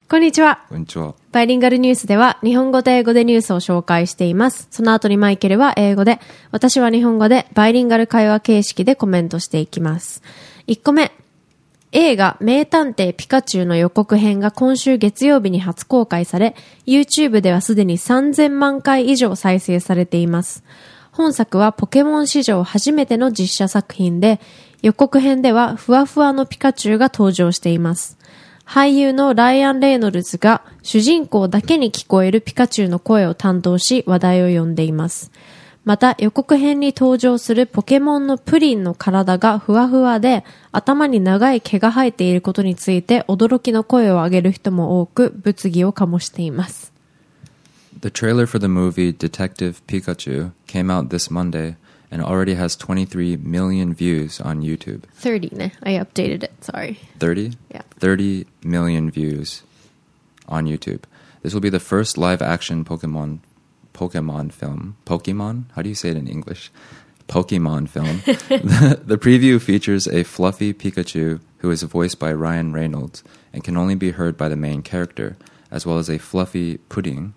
こんにちは。 こんにちは。 バイリンガルニュースでは日本語と英語でニュースを紹介しています。その後にマイケルは英語で、私は日本語でバイリンガル会話形式でコメントしていきます。1個目。映画名探偵ピカチュウの予告編が今週月曜日に初公開され、YouTube ではすでに3000万回以上再生されています。本作はポケモン史上初めての実写作品で、予告編ではふわふわのピカチュウが登場しています。俳優のライアン・レイノルズが主人公だけに聞こえるピカチュウの声を担当し話題を呼んでいます。また予告編に登場するポケモンのプリンの体がふわふわで頭に長い毛が生えていることについて驚きの声を上げる人も多く物議を醸しています。 The trailer for the movie Detective Pikachu came out this Monday and already has 23 million views on YouTube. 30 ね。I updated it. Sorry. 30? Yeah. 30 million views on YouTube. This will be the first live-action Pokemon film. Pokemon? How do you say it in English? Pokemon film. The preview features a fluffy Pikachu who is voiced by Ryan Reynolds and can only be heard by the main character, as well as a fluffy Purine,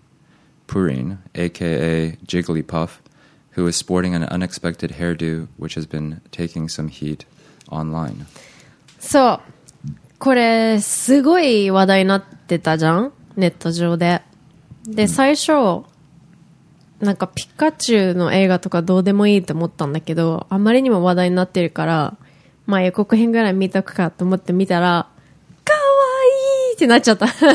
aka Jigglypuff, who is sporting an unexpected hairdo which has been taking some heat online. そう。これ、すごい話題になってたじゃん？ネット上で。で、最初、なんかピカチュウの映画とかどうでもいいと思ったんだけど、あまりにも話題になってるから、まあ予告編ぐらい見とくかと思って見たら、かわいいってなっちゃった。超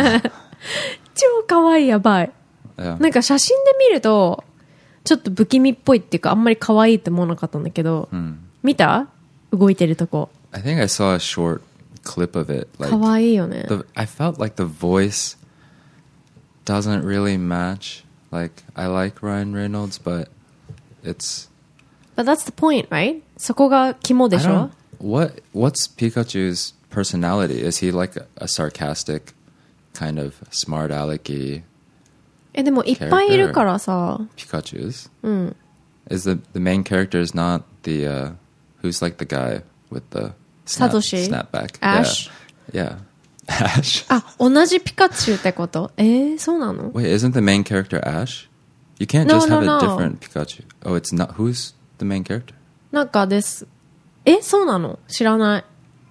かわいい、やばい。なんか写真で見ると、ちょっと不気味っぽいっていうか、あんまり可愛いって思わなかったんだけど、見た？動いてるとこ。 I think I saw a short clip of it. Like, 可愛いよね。 I felt like the voice doesn't really match. Like, I like Ryan Reynolds, but it's... But that's the point, right? そこが肝でしょ？ What's Pikachu's personality? Is he like a sarcastic, kind of smart alecky でもいっぱいいるからさ。 Pikachu's? Is the main character is not the, who's like the guy with the snapback? Ash? Yeah. Ash. あ、同じピカチュウってこと？そうなの？ Wait, isn't the main character Ash? You can't just have a different Pikachu. Oh, it's not. Who's the main character? なんかです。そうなの？知らない。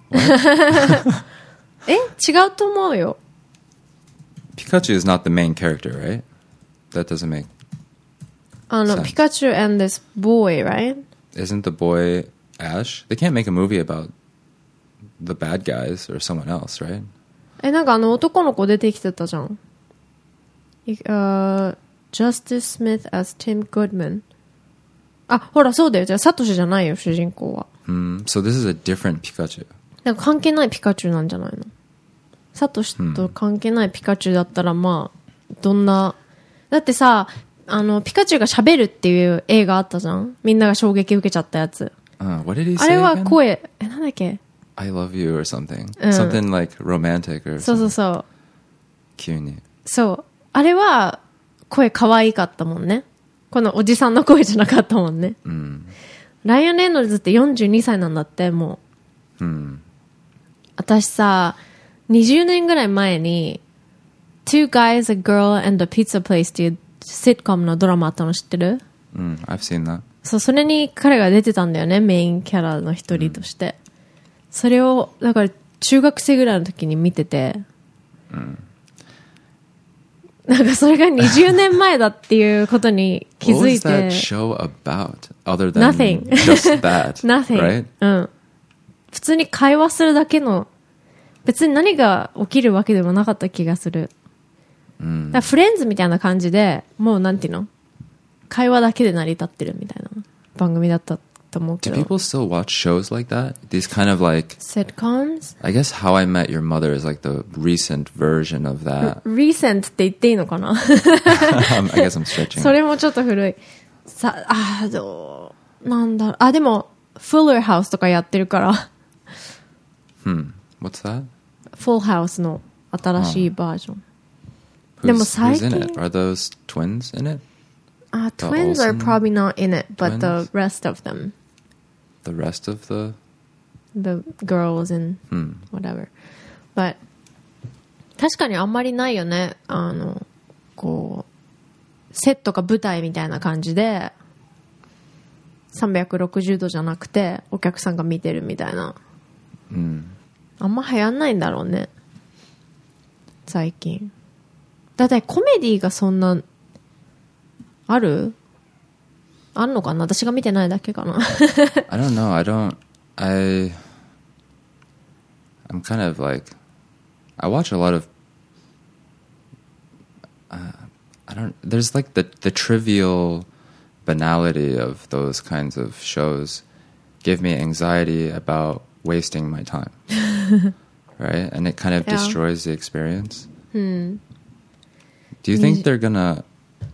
違うと思うよ。 Pikachu is not the main character, right? That doesn't make sense. Pikachu and this boy, right? Isn't the boy Ash? They can't make a movie about the bad guys or someone else, right? なんか男の子出てきてたじゃん。Justice Smith as Tim Goodman。あ、ほら、そうだよ。じゃあ、サトシじゃないよ、主人公は。 So this is a different Pikachu. なんか関係ないピカチュウなんじゃないの？サトシと関係ないピカチュウだったら、まあ、どんな、だってさ、ピカチュウが喋るっていう映画あったじゃん？みんなが衝撃受けちゃったやつ。 What did he say あれは again? 声、なんだっけ？ I love you or something. Something like romantic or something. そうそうそう。 急に。 そう。あれは、声可愛かったもんね。このおじさんの声じゃなかったもんね。ライアン・レイノルズって42歳なんだって、もう。私さ、20年ぐらい前に、Two Guys, a Girl and a Pizza Place っていうシットコムのドラマあったの知ってる？ I've seen that. そう、それに彼が出てたんだよね、メインキャラの一人として。それを、だから中学生ぐらいの時に見てて、なんかそれが20年前だっていうことに気づいて。 What was that show about? Other than Nothing. just that. Nothing. Right? 普通に会話するだけの、別に何が起きるわけでもなかった気がする。だからフレンズみたいな感じで、もうなんていうの？会話だけで成り立ってるみたいな番組だったと思うけど。 Do people still watch shows like that? These kind of like Sitcoms? I guess How I Met Your Mother is like the recent version of that. Recent って言っていいのかな？ I guess I'm stretching. それもちょっと古い。どうなんだろう。あ、でも Fuller House とかやってるから。 What's that? Full House の新しいバージョン。でも最近 Who's in it? Are those twins in it? Twins are probably not in it, but the rest of them. The rest of the girls and whatever. But 確かにあんまりないよね。こう、セットか舞台みたいな感じで、360度じゃなくて、お客さんが見てるみたいな。 うん。 あんま流行んないんだろうね。最近。だいたいコメディがそんな、あるのかな私が見てないだけかな。 I don't know. I'm kind of like, I watch a lot of, there's like the trivial banality of those kinds of shows give me anxiety about wasting my time. Right? And it kind of destroys the experience. Do you think they're gonna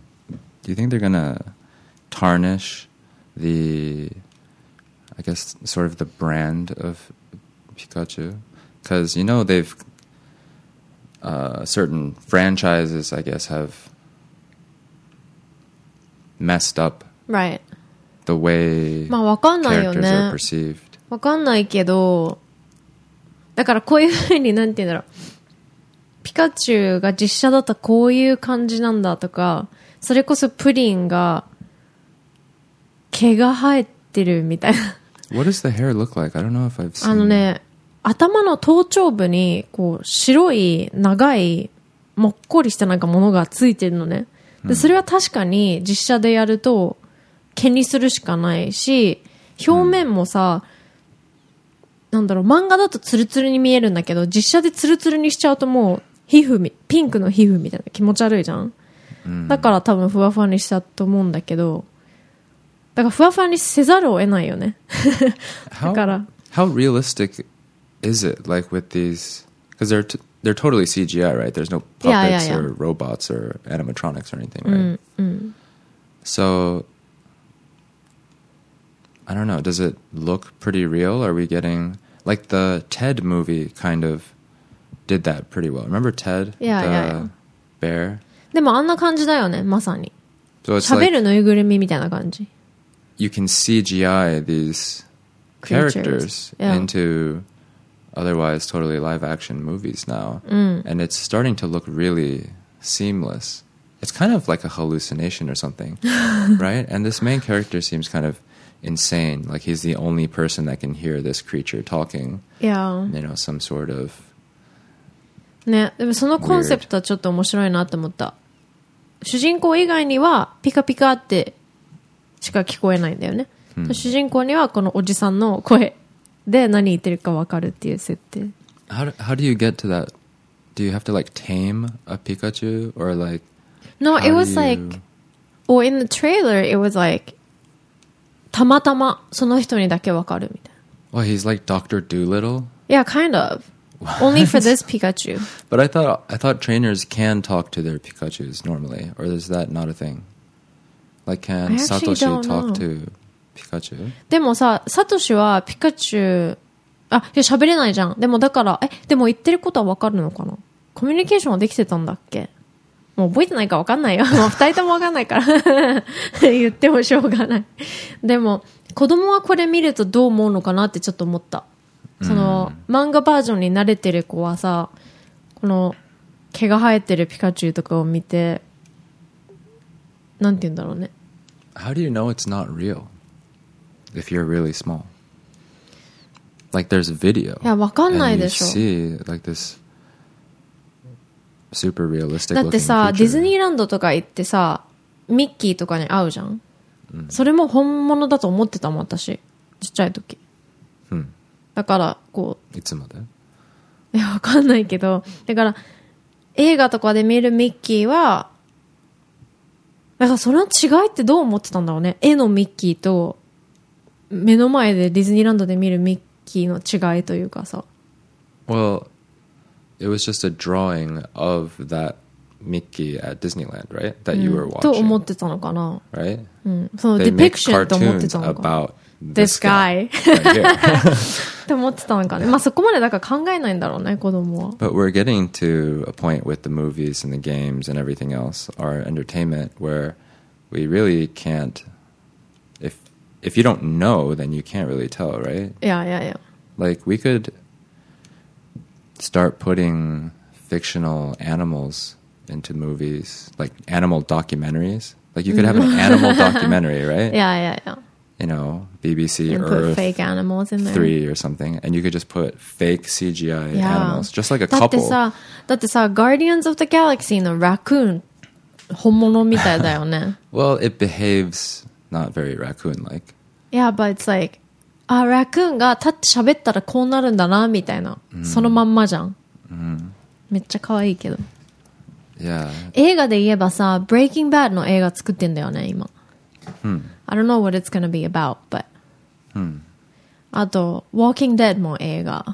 tarnish the, I guess, sort of the brand of Pikachu? Because, you know, they've, certain franchises, I guess, have messed up right. the way まあわかんないよ characters ね。 are perceived. わかんないけど、だからこういう風になんて言うんだろう。ピカチュウが実写だったらこういう感じなんだとか、それこそプリンが毛が生えてるみたいな。 What does the hair look like? I don't know if I've seen. ね、頭の頭頂部にこう白い長いもっこりしたなんかものがついてるのね。で、それは確かに実写でやると毛にするしかないし、表面もさ、なんだろう、漫画だとツルツルに見えるんだけど、実写でツルツルにしちゃうともう皮膚ピンクの皮膚みたいな気持ち悪いじゃん。だから多分ふわふわにしたと思うんだけど、だからふわふわにせざるを得ないよね。だから。 How realistic is it? Like with these, because they're totally CGI, right? There's no puppets or robots or animatronics or anything, right? So, I don't know. Does it look pretty real? Are we getting, like the Ted movie kind of did that pretty well. Remember Ted? The bear? でもあんな感じだよね、まさに。 So it's 喋るぬいぐるみみたいな感じ。 You can CGI these characters into otherwise totally live action movies now. And it's starting to look really seamless. It's kind of like a hallucination or something, right? And this main character seems kind of insane. Like he's the only person that can hear this creature talking. Yeah. You know, some sort of ね、でもそのコンセプトはちょっと面白いなと思った。主人公以外にはピカピカってしか聞こえないんだよね。主人公にはこのおじさんの声で何言ってるか分かるっていう設定。 How do you get to that? Do you have to like tame a Pikachu or like? No, it was like, or in the trailer, it was like, たまたまその人にだけ分かるみたいな。 Well, he's like Dr. Dolittle? Yeah, kind of. Only for this Pikachu. But I thought trainers can talk to their Pikachus normally, or is that not a thing? Like can Satoshi talk to Pikachu? でもさ、サトシはピカチュウ、いや喋れないじゃん。でもだから、でも言ってることは分かるのかな？コミュニケーションはできてたんだっけ？もう覚えてないか分かんないよ。もう二人とも分かんないから言ってもしょうがない。でも子供はこれ見るとどう思うのかなってちょっと思った。その漫画バージョンに慣れてる子はさ、この毛が生えてるピカチュウとかを見て、なんて言うんだろうね。 How do you know it's not real if you're really small? Like there's a video. いや、わかんないでしょ。 And you see like this super realistic looking だってさ、 creature. ディズニーランドとか行ってさ、ミッキーとかに会うじゃん。それも本物だと思ってたもん、私。ちっちゃい時。だからこういつまで？ いやわかんないけど、だから映画とかで見るミッキーは、だからその違いってどう思ってたんだろうね。絵のミッキーと目の前でディズニーランドで見るミッキーの違いというかさ。 Well, it was just a drawing of that Mickey at Disneyland, right? That you were watching. と思ってたのかな。 Right? その They make depiction と思ってた cartoons のかな。 about This guy. right here. って思ってたのかね。まあそこまでだから考えないんだろうね、子供は。 But we're getting to a point with the movies and the games and everything else, our entertainment, where we really can't. If you don't know, then you can't really tell, right? Yeah. Like we could start putting fictional animals into movies, like animal documentaries. Like you could have an animal documentary, right? Yeah. You know, BBC And Earth put fake animals in there. 3 or something, and you could just put fake CGI Yeah. animals, just like a だって couple. だってさ、Guardians of the Galaxy のラクーン、本物みたいだよね。 Well, it behaves not very raccoon-like. Yeah, but it's like, あ、ラクーンが立って喋ったらこうなるんだな、みたいな。そのまんまじゃん。めっちゃ可愛いけど。 Yeah. 映画で言えばさ、Breaking Bad の映画作ってんだよね、今。I don't know what it's gonna be about, but. あと、Walking Dead も映画。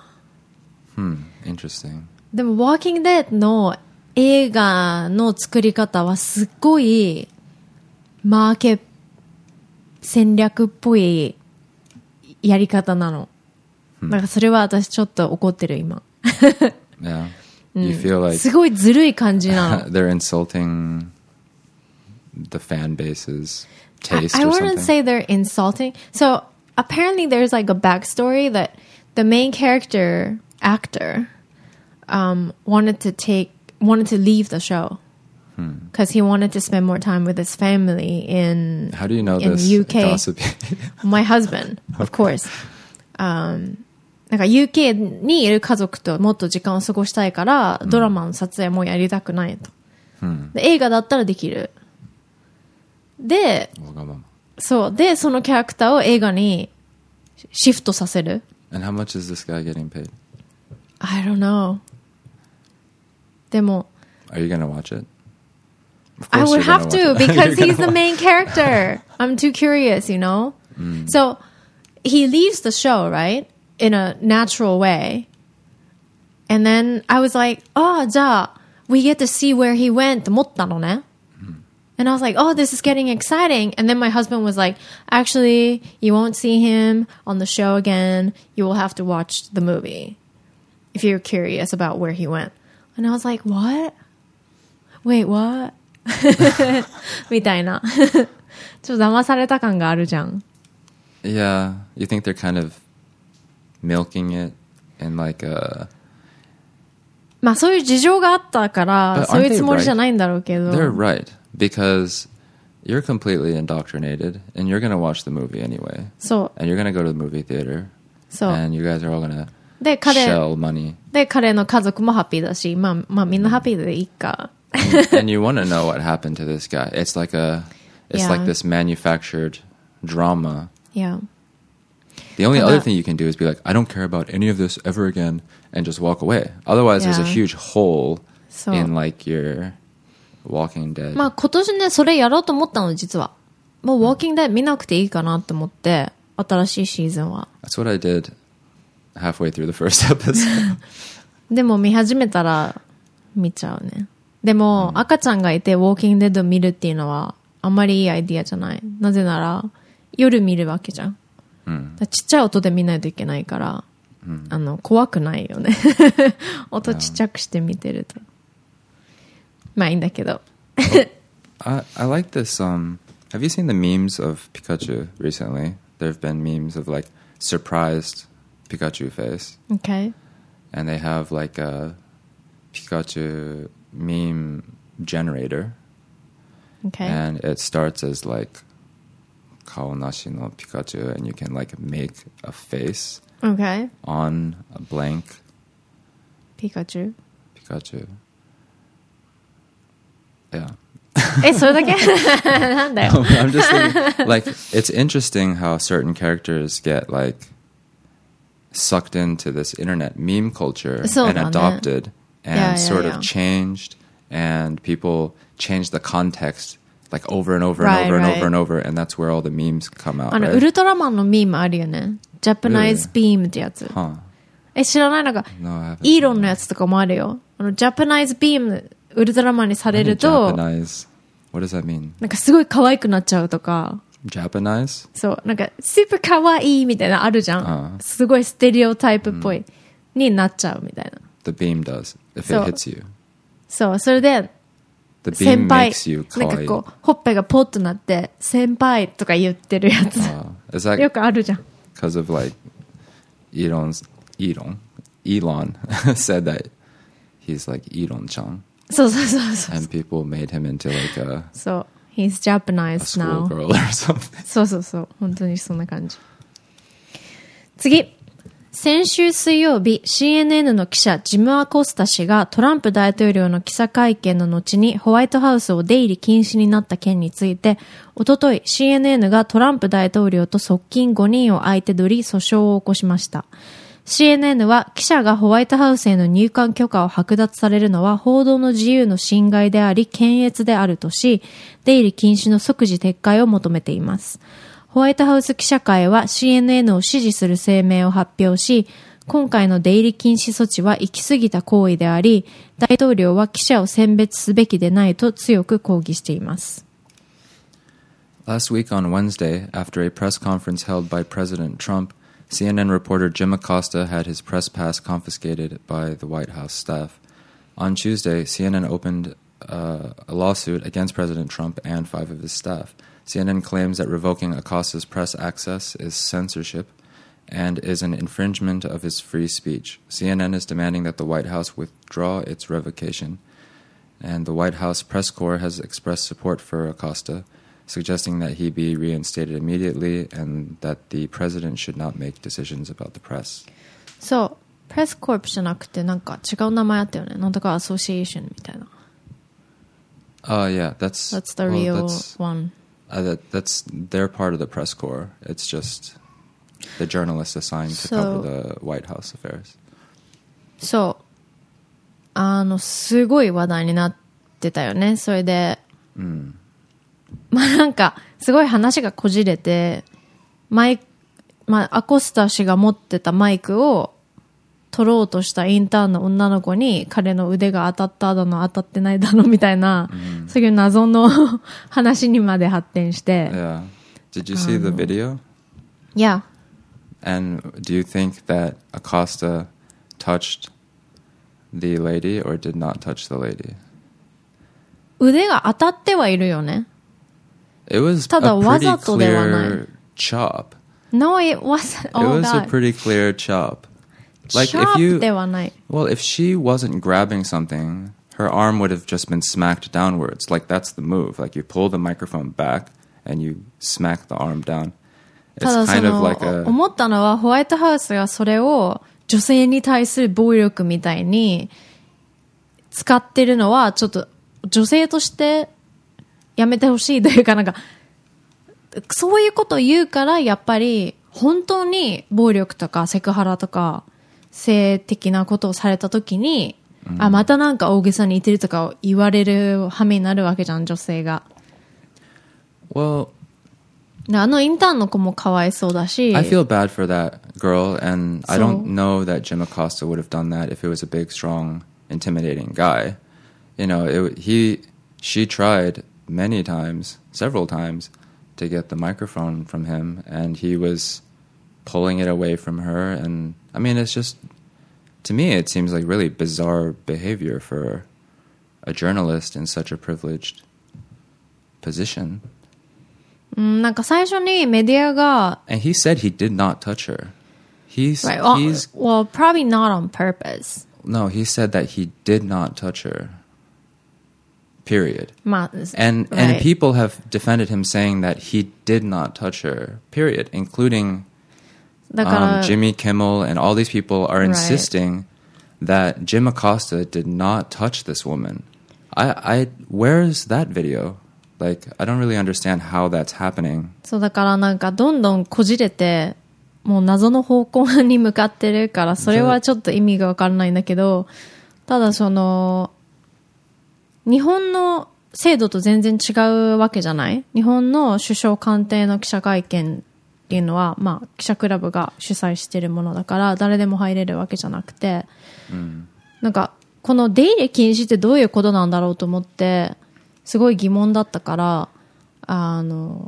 Interesting. でも、Walking Dead の映画の作り方はすっごい、マーケ戦略っぽいやり方なの。だからそれは私ちょっと怒ってる今。 Yeah. You feel like すごいずるい感じなの。 they're insulting the fan base's taste I or wouldn't something. say they're insulting. So apparently there's like a backstory that the main character actor wanted to leave the show because he wanted to spend more time with his family in How do you know in this UK. gossipy? My husband, of course. なんか UK にいる家族ともっと時間を過ごしたいから、ドラマの撮影もやりたくないと。で映画だったらできる。で、そう。で、そのキャラクターを映画にシフトさせる。 And how much is this guy getting paid? I don't know. でも、 Are you gonna watch it? I would you're have gonna to watch it. because he's the main character. I'm too curious, you know? So, he leaves the show, right? In a natural way. And then I was like, oh, じゃあ、we get to see where he went って思ったのね。And I was like, oh, this is getting exciting. And then my husband was like, actually, you won't see him on the show again. You will have to watch the movie if you're curious about where he went. And I was like, what? Wait, what? みたいな。ちょっと騙された感があるじゃん。 Yeah. You think they're kind of milking it in like a... まあそういう事情があったから、 But そういう aren't they つもりじゃないんだろうけど。 They're right. Because you're completely indoctrinated and you're going to watch the movie anyway. そう。 And you're going to go to the movie theater. そう。 And you guys are all going to で、 shell money. 彼の家族もハッピーだし、まあみんなハッピーでいいか。 And you want to know what happened to this guy. It's like like this manufactured drama. Yeah. The only other thing you can do is be like, I don't care about any of this ever again, and just walk away. Otherwise, there's a huge hole in like your Walking Dead. まあ今年ね、それやろうと思ったの、実は。もう Walking Dead 見なくていいかなと思って、新しいシーズンは。 That's what I did halfway through the first episode. でも見始めたら見ちゃうね。でも、赤ちゃんがいて Walking Dead を見るっていうのはあんまりいいアイディアじゃない。なぜなら、夜見るわけじゃん。ちっちゃい音で見ないといけないから、怖くないよね。音ちっちゃくして見てると。まあいいんだけど。 I like this. Have you seen the memes of Pikachu recently? There have been memes of like surprised Pikachu face. Okay. And they have like a Pikachu meme generator. Okay. And it starts as like Kaonashi no Pikachu, and you can like make a face Okay. on a blank Pikachu. Yeah. それだけなんだよ。 I'm just thinking, like, it's interesting how certain characters get like sucked into this internet meme culture and adopted and sort of changed, and people change the context like over and over and over and over and over, and that's where all the memes come out. ウルトラマンのミームあるよね。Japanese Beam ってやつ。知らない？なんか、イーロンのやつとかもあるよ。Japanese Beam ウルトラマンにされると、 Japanese? What does that mean? なんかすごい可愛くなっちゃうとか。 Japanese? そう、なんか、スーパー可愛いみたいなあるじゃん。すごいステレオタイプっぽい、になっちゃうみたいな。 The beam does, if it hits you. そう、それで、 The beam makes you なんか kawaii. こう、ほっぺがポッとなって、先輩とか言ってるやつ。 Is that よくあるじゃん。 because of like Elon said that he's like Iron-chan. そうそうそうそう。 And people made him into like a そう。He's Japanized now. schoolgirl or something. そうそうそう。本当にそんな感じ。次。先週水曜日、CNN の記者ジム・アコスタ氏がトランプ大統領の記者会見の後にホワイトハウスを出入り禁止になった件について、おととい CNN がトランプ大統領と側近5人を相手取り訴訟を起こしました。CNN は記者がホワイトハウスへの入館許可を剥奪されるのは報道の自由の侵害であり検閲であるとし、出入り禁止の即時撤回を求めています。ホワイトハウス記者会は CNN を支持する声明を発表し、今回の出入り禁止措置は行き過ぎた行為であり、大統領は記者を選別すべきでないと強く抗議しています。 Last week on Wednesday, after a press conference held by President Trump, CNN reporter Jim Acosta had his press pass confiscated by the White House staff. On Tuesday, CNN opened a lawsuit against President Trump and 5 of his staff. CNN claims that revoking Acosta's press access is censorship and is an infringement of his free speech. CNN is demanding that the White House withdraw its revocation, and the White House press corps has expressed support for Acosta, suggesting that he be reinstated immediately and that the president should not make decisions about the press. そう、プレスコープじゃなくてなんか違う名前あったよね。なんとかアソシエーションみたいな。 Yeah, that's the real one. That's their part of the press corps. It's just the journalists assigned to cover the White House affairs. そう。すごい話題になってたよね。それで、まあなんか、すごい話がこじれて、アコスタ氏が持ってたマイクを取ろうとしたインターンの女の子に彼の腕が当たっただの当たってないだのみたいな、そういう謎の話にまで発展して。 Yeah. Did you see the video? Yeah. And do you think that Acosta touched the lady or did not touch the lady? 腕が当たってはいるよね。 It was ただ a わ pretty ざとではない。 clear chop. No, it wasn't. It was a pretty clear chop. Like if you, ではない。 well, if she wasn't grabbing something, her arm would have just been smacked downwards. Like that's the move. Like you pull the microphone back and you smack the arm down. た It's だそ kind of の、 like a 思ったのはホワイトハウスがそれを女性に対する暴力みたいに使ってるのはちょっと女性としてやめてほしいというかなんかそういうことを言うからやっぱり本当に暴力とかセクハラとか性的なことをされた時に、またなんか大げさに言ってるとかを言われる羽目になるわけじゃん女性が。 well, あのインターンの子もかわいそうだし。 I feel bad for that girl, and I don't know that Jim Acosta would have done that if it was a big, strong, intimidating guy. You know, she tried many times, several times, to get the microphone from him, and he was pulling it away from her. And I mean, it's just, to me, it seems like really bizarre behavior for a journalist in such a privileged position. なんか最初にメディアが And he said he did not touch her. He's well, probably not on purpose. No, he said that he did not touch her. Period. And people have defended him saying that he did not touch her. Period. Including Jimmy Kimmel and all these people are insisting that Jim Acosta did not touch this woman. Where's that video? Like, I don't really understand how that's happening. そうだからなんかどんどんこじれてもう謎の方向に向かってるからそれはちょっと意味がわからないんだけど、ただその日本の制度と全然違うわけじゃない？日本の首相官邸の記者会見っていうのは、まあ記者クラブが主催してるものだから誰でも入れるわけじゃなくて、なんかこの出入り禁止ってどういうことなんだろうと思ってすごい疑問だったから、ま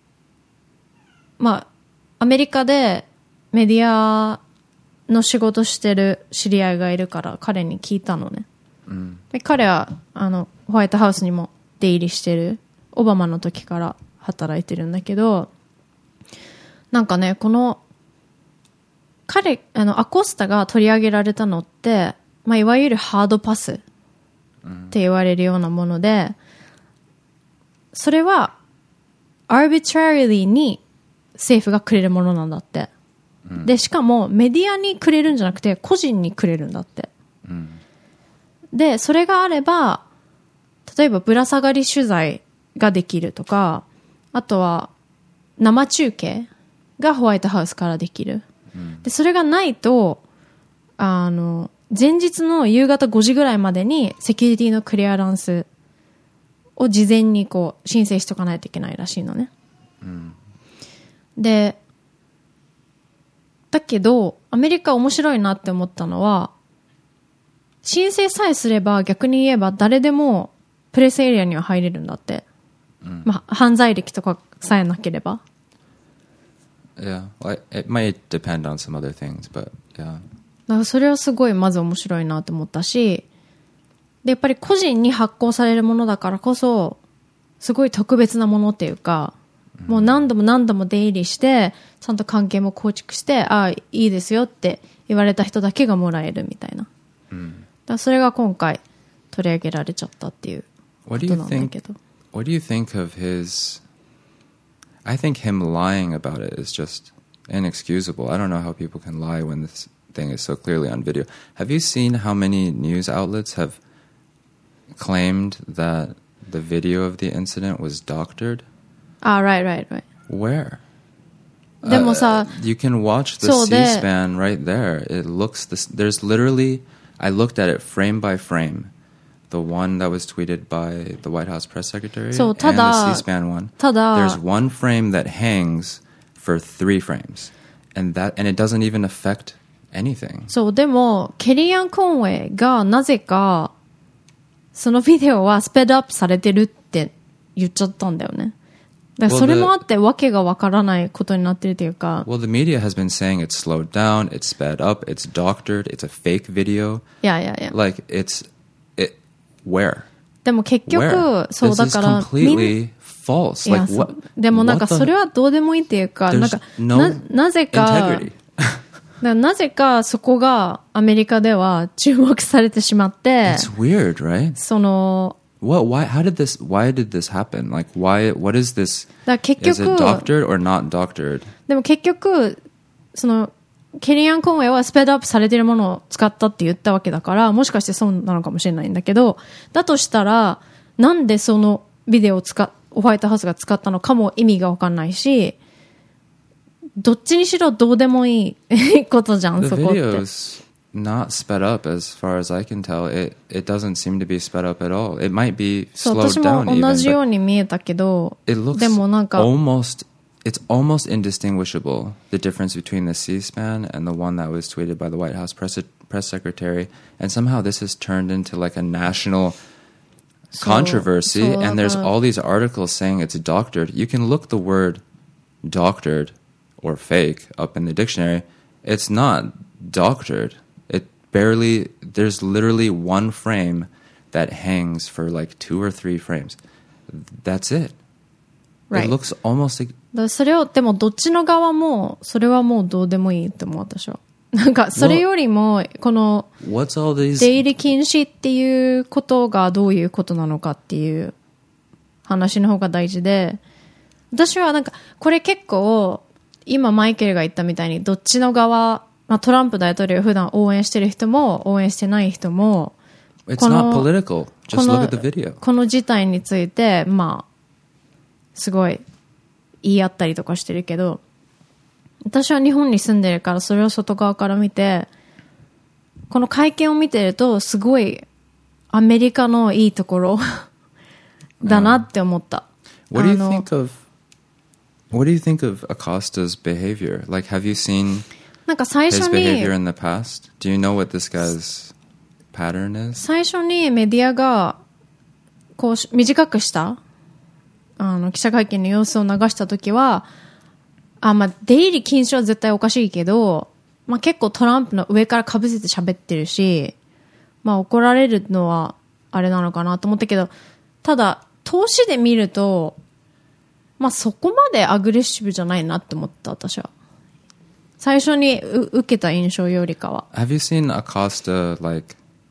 あアメリカでメディアの仕事してる知り合いがいるから彼に聞いたのね。で彼はホワイトハウスにも出入りしてるオバマの時から働いてるんだけど、なんかねこのアコスタが取り上げられたのってまあ、いわゆるハードパスって言われるようなもので、それは arbitrarily に政府がくれるものなんだって。で、しかもメディアにくれるんじゃなくて個人にくれるんだって。で、それがあれば、例えばぶら下がり取材ができるとか、あとは生中継がホワイトハウスからできる。で、それがないと、前日の夕方5時ぐらいまでにセキュリティのクリアランスを事前にこう申請しとかないといけないらしいのね。で、だけど、アメリカ面白いなって思ったのは、申請さえすれば逆に言えば誰でもプレスエリアには入れるんだって。まあ、犯罪歴とかさえなければ。 Yeah, well, it might depend on some other things, but yeah. だからそれはすごいまず面白いなって思ったし、で、やっぱり個人に発行されるものだからこそ、すごい特別なものっていうか、もう何度も何度も出入りして、ちゃんと関係も構築して、ああ、いいですよって言われた人だけがもらえるみたいな。だからそれが今回取り上げられちゃったっていうことなんだけど。 What do you think of his... I think him lying about it is just inexcusable. I don't know how people can lie when this thing is so clearly on video. Have you seen how many news outlets have claimed that the video of the incident was doctored? Ah, right. Where? でもさ、 you can watch the C-SPAN right there. It looks there's literally, I looked at it frame by frame. The one that was tweeted by the White House press secretary and the C-SPAN one. There's one frame that hangs for 3 frames. And it doesn't even affect anything. そう、でも、ケリアン・コンウェイがなぜか、そのビデオはスペードアップされてるって言っちゃったんだよね。だからそれもあってわけがわからないことになってるというか。 Well, the media has been saying it's slowed down, it's sped up, it's doctored, it's a fake video. Yeah. Like, where? でも結局、そうだから、 completely false. Like, what? でもなんかそれはどうでもいいっていうか、なんか、なぜか、なぜかそこがアメリカでは注目されてしまって。 It's weird, right? その、 why did this happen? Like, what is this? だ結局、 is it doctored or not doctored? でも結局、その、ケリアン・コンウェイはスペードアップされているものを使ったって言ったわけだから、もしかしてそうなのかもしれないんだけど、だとしたら、なんでそのビデオをホワイトハウスが使ったのかも意味がわかんないし、どっちにしろどうでもいいことじゃん、そこって。 The video's not sped up as far as I can tell. It doesn't seem to be sped up at all. It might be slowed down even. 私も同じように見えたけど、でもなんか、 It's almost indistinguishable, the difference between the C-SPAN and the one that was tweeted by the White House press secretary. And somehow this has turned into like a national controversy. And there's all these articles saying it's doctored. You can look the word doctored or fake up in the dictionary. It's not doctored. There's literally one frame that hangs for like 2 or 3 frames. That's it. Right. It looks almost like... それを、でもどっちの側も、それはもうどうでもいいと思う、私は。なんか、それよりも、この、出入り禁止っていうことがどういうことなのかっていう話の方が大事で、私はなんか、これ結構、今マイケルが言ったみたいに、どっちの側、まあ、トランプ大統領を普段応援してる人も、応援してない人も、 It's not political. Just look at the video. この事態について、まあ、すごい言い合ったりとかしてるけど、私は日本に住んでるからそれを外側から見て、この会見を見てるとすごいアメリカのいいところだなって思った。 What do you think of Acosta's behavior? Like, have you seen なんか最初 his に behavior in the past? Do you know what this guy's pattern is? 最初にメディアがこう短くした記者会見の様子を流したときは、まあ、出入り禁止は絶対おかしいけど、まあ、結構トランプの上から被せて喋ってるし、まあ、怒られるのはあれなのかなと思ったけど、ただ、投資で見ると、まあ、そこまでアグレッシブじゃないなって思った、私は。最初に受けた印象よりかは。 Have you seen Acosta, like,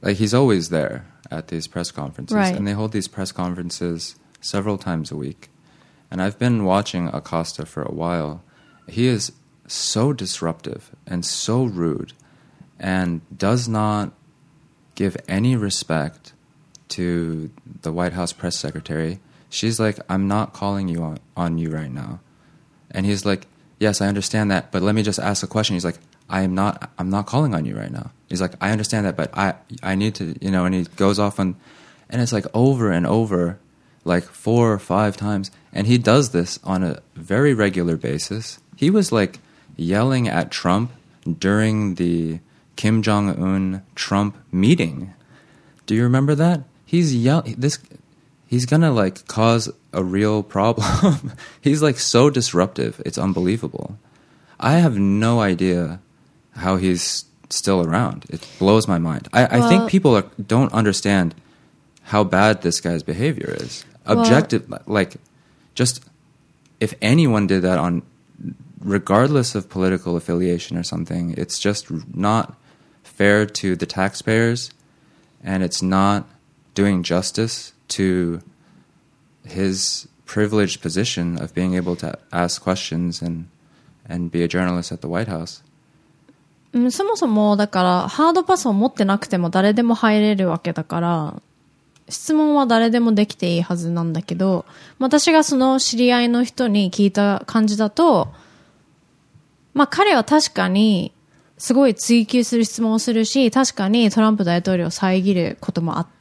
like he's always there at these press conferences, Right. and they hold these press conferences several times a week. And I've been watching Acosta for a while. He is so disruptive and so rude and does not give any respect to the White House press secretary. She's like, I'm not calling you on you right now. And he's like, yes, I understand that, but let me just ask a question. He's like, I'm not calling on you right now. He's like, I understand that, but I need to, and he goes off on, and it's like over and over, like 4 or 5 times. And he does this on a very regular basis. He was like yelling at Trump during the Kim Jong-un Trump meeting. Do you remember that? He's gonna like cause a real problem. He's like so disruptive. It's unbelievable. I have no idea how he's still around. It blows my mind. I think people don't understand how bad this guy's behavior is. Objective, like, just if anyone did that on, regardless of political affiliation or something, it's just not fair to the taxpayers, and it's not doing justice to his privileged position of being able to ask questions and be a journalist at the White House. そもそもだからハードパスを持ってなくても誰でも入れるわけだから質問は誰でもできていいはずなんだけど、私がその知り合いの人に聞いた感じだと、彼は確かにすごい追求する質問をするし、確かにトランプ大統領を遮ることもあって、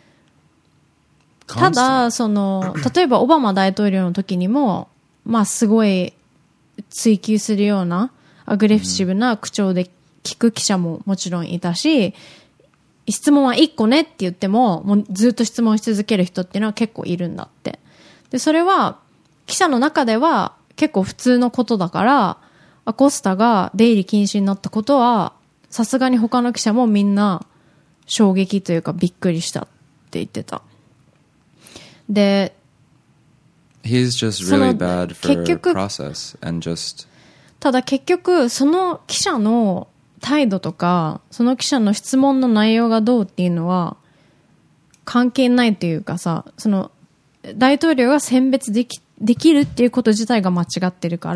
ただ例えばオバマ大統領の時にもすごい追求するようなアグレッシブな口調で聞く記者ももちろんいたし、質問は1個ねって言っても、もうずっと質問し続ける人っていうのは結構いるんだって。で、それは記者の中では結構普通のことだから、アコスタが出入り禁止になったことは、さすがに他の記者もみんな衝撃というかびっくりしたって言ってた。で、 He's just really bad for process and just... ただ結局その記者の態度とかその記者の質問の内容がどうっていうのは関係ないというかさ、その大統領が選別できるっていうこと自体が間違ってるから、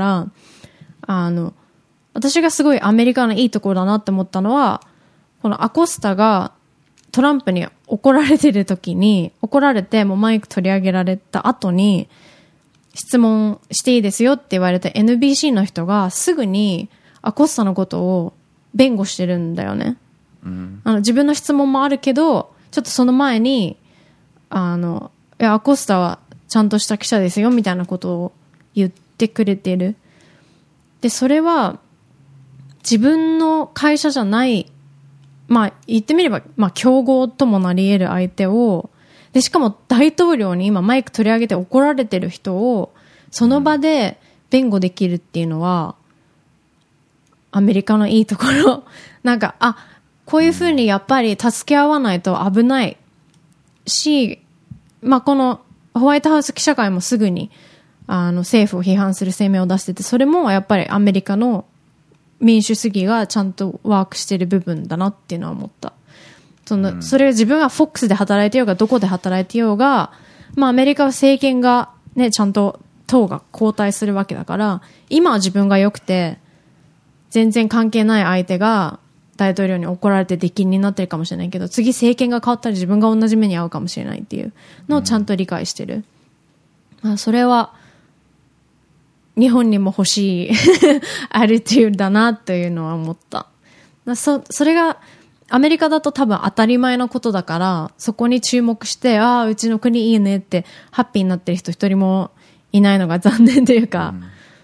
私がすごいアメリカのいいところだなって思ったのは、このアコスタがトランプに怒られてる時に、怒られてもうマイク取り上げられた後に質問していいですよって言われた NBC の人がすぐにアコスタのことを弁護してるんだよね。自分の質問もあるけど、ちょっとその前に、いや、アコスタはちゃんとした記者ですよ、みたいなことを言ってくれてる。で、それは、自分の会社じゃない、言ってみれば、競合ともなり得る相手を、で、しかも大統領に今マイク取り上げて怒られてる人を、その場で弁護できるっていうのは、アメリカのいいところ。なんか、こういう風にやっぱり助け合わないと危ないし、このホワイトハウス記者会もすぐに、政府を批判する声明を出してて、それもやっぱりアメリカの民主主義がちゃんとワークしてる部分だなっていうのは思った。それを自分がフォックスで働いてようが、どこで働いてようが、アメリカは政権がね、ちゃんと党が交代するわけだから、今は自分が良くて、全然関係ない相手が大統領に怒られて出禁になってるかもしれないけど、次政権が変わったら自分が同じ目に遭うかもしれないっていうのをちゃんと理解してる。それは日本にも欲しいアリテュードだなというのは思った。それがアメリカだと多分当たり前のことだから、そこに注目して、うちの国いいねってハッピーになってる人一人もいないのが残念というか、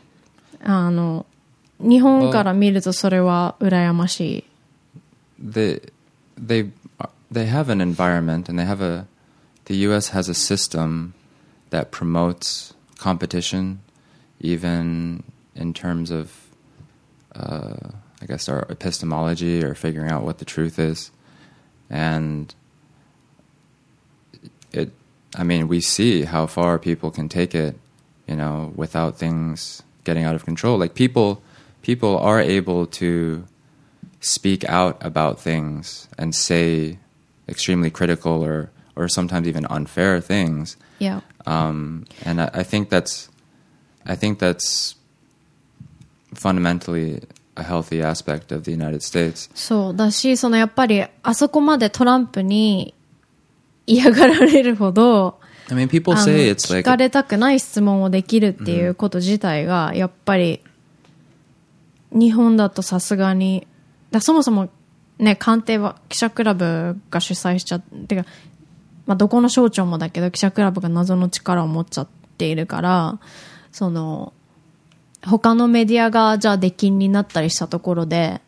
日本から見るとそれは羨ましい。 They have an environment and the U.S. has a system that promotes competition, even in terms of, I guess, our epistemology or figuring out what the truth is. And we see how far people can take it, without things getting out of control. Like people are able to speak out about things and say extremely critical or sometimes even unfair things. Yeah. And I think that's fundamentally a healthy aspect of the United States. そうだし、やっぱりあそこまでトランプに嫌がられるほど、 I mean, people say it's 聞 like かれたくない質問をできるっていうこと自体が、やっぱり日本だとさすがに、そもそもね、官邸は記者クラブが主催しちゃって、かまあ、どこの省庁もだけど記者クラブが謎の力を持っちゃっているから、他のメディアがじゃあ出禁になったりしたところで、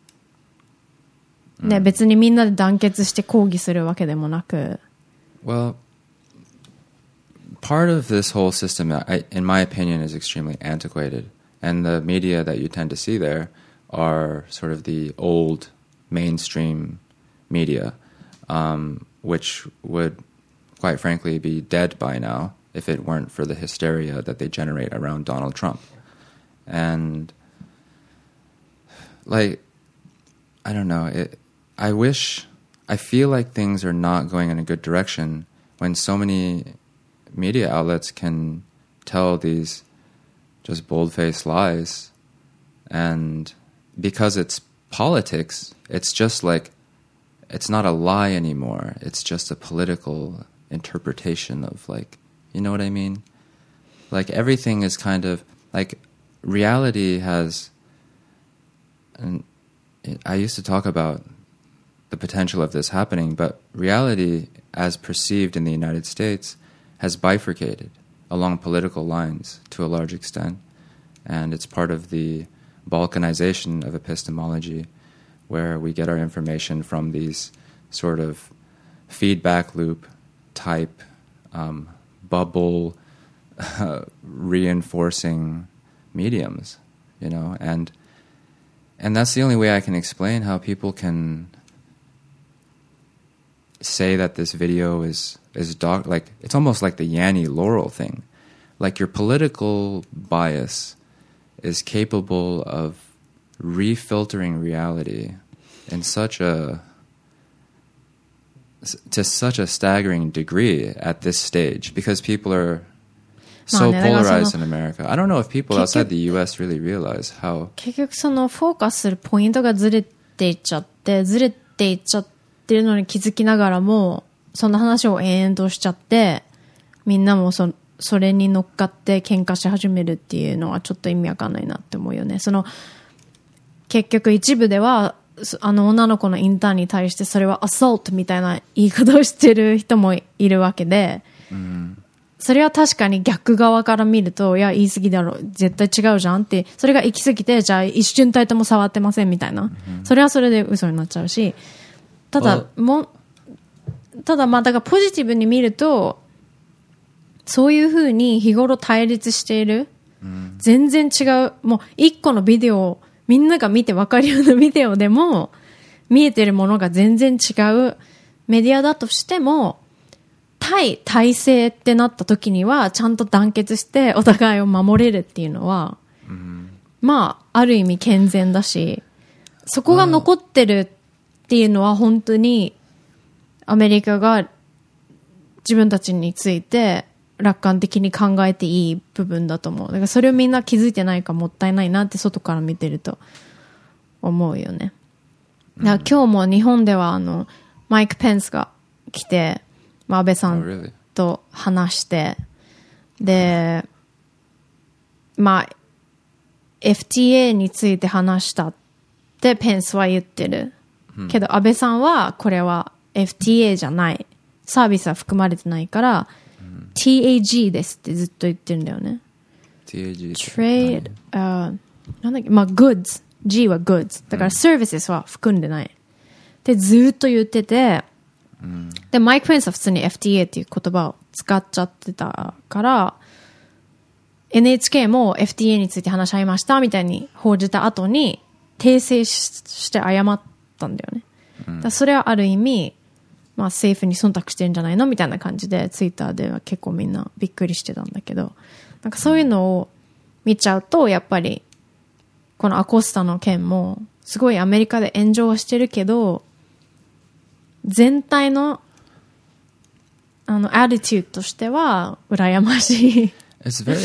ね、別にみんなで団結して抗議するわけでもなく。 Well, part of this whole system, in my opinion, is extremely antiquated. And the media that you tend to see there are sort of the old mainstream media, which would, quite frankly, be dead by now if it weren't for the hysteria that they generate around Donald Trump. And, like, I don't know, I feel like things are not going in a good direction when so many media outlets can tell these just bold-faced lies. And because it's politics, it's just like, it's not a lie anymore. It's just a political interpretation of, like, you know what I mean? Like, everything is kind of, like, reality has, and I used to talk about the potential of this happening, but reality, as perceived in the United States, has bifurcated along political lines to a large extent. And it's part of the balkanization of epistemology, where we get our information from these sort of feedback loop type bubble reinforcing mediums, you know, and that's the only way I can explain how people can say that this video is like, it's almost like the Yanni Laurel thing. Like, your political bias is capable of refiltering reality in to such a staggering degree at this stage, because people are so polarized in America. I don't know if people outside the US really realize how. 結局フォーカスするポイントがずれていっちゃってるのに気づきながらも、その話を延々としちゃって、みんなもそれに乗っかって喧嘩し始めるっていうのはちょっと意味わかんないなって思うよね。結局一部では、女の子のインターンに対してそれはアサルトみたいな言い方をしてる人もいるわけで、それは確かに逆側から見ると、いや、言い過ぎだろ、絶対違うじゃんって、それが行き過ぎて、じゃあ一瞬たりとも触ってませんみたいな。それはそれで嘘になっちゃうし、ただまあ、だからポジティブに見ると、そういう風に日頃対立している、全然違う、もう一個のビデオをみんなが見て分かるようなビデオでも見えてるものが全然違うメディアだとしても、対体制ってなった時にはちゃんと団結してお互いを守れるっていうのは、まあある意味健全だし、そこが残ってるっていうのは本当にアメリカが自分たちについて楽観的に考えていい部分だと思う。だからそれをみんな気づいてないからもったいないなって外から見てると思うよね。だから今日も日本ではマイク・ペンスが来て、安倍さんと話して、で、まあ FTA について話したってペンスは言ってる。けど安倍さんはこれは FTA じゃない。サービスは含まれてないから、TAG ですってずっと言ってるんだよね。 TAG。 Trade、なんだっけ、まあ goods。G は goods。だから services は含んでない。で、ずっと言ってて、で、マイク・ペンスは普通に FTA っていう言葉を使っちゃってたから、NHK も FTA について話し合いましたみたいに報じた後に訂正して謝ったんだよね。だそれはある意味、まあ政府に忖度してるんじゃないのみたいな感じでツイッターでは結構みんなびっくりしてたんだけど、なんかそういうのを見ちゃうとやっぱりこのアコスタの件もすごいアメリカで炎上はしてるけど、全体のアティチュードとしては羨ましい。 It's very,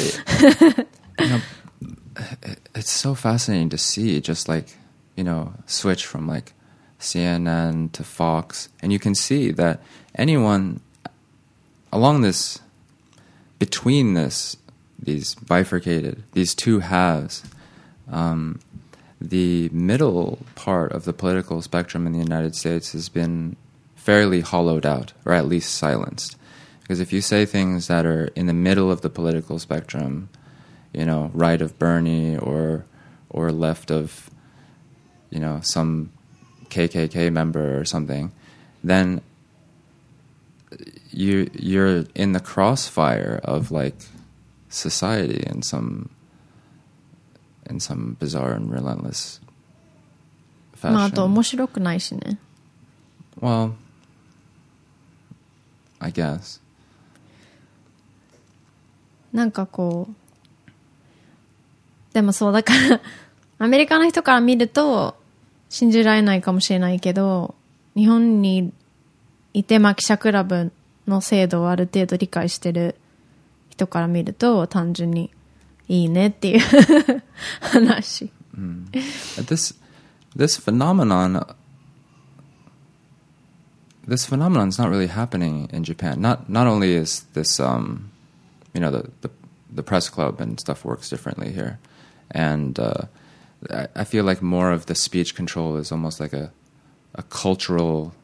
it's so fascinating to see, just like, switch from like CNN to Fox, and you can see that anyone along this, between these bifurcated, these two halves, the middle part of the political spectrum in the United States has been fairly hollowed out, or at least silenced. Because if you say things that are in the middle of the political spectrum, right of Bernie or left of, some KKK member or something, then you're in the crossfire of like society in some bizarre and relentless fashion. まああと面白くないしね。 Well, I guess. なんかこう、でもそうだからアメリカの人から見ると信じられないかもしれないけど、日本にいて記者クラブの制度をある程度理解してる人から見ると単純にいいねっていう話。 This phenomenon is not really happening in Japan. Not only is this the press club and stuff works differently here, and I feel like more of the speech control is almost like a cultural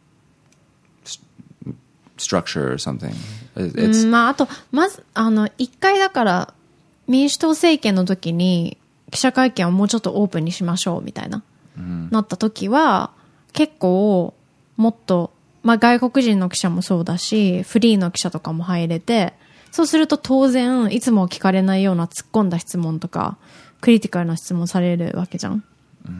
structure or something. It's まああとまず一回だから民主党政権の時に記者会見をもうちょっとオープンにしましょうみたいな、なった時は結構もっと、外国人の記者もそうだしフリーの記者とかも入れて、そうすると当然いつも聞かれないような突っ込んだ質問とかクリティカルな質問されるわけじゃん。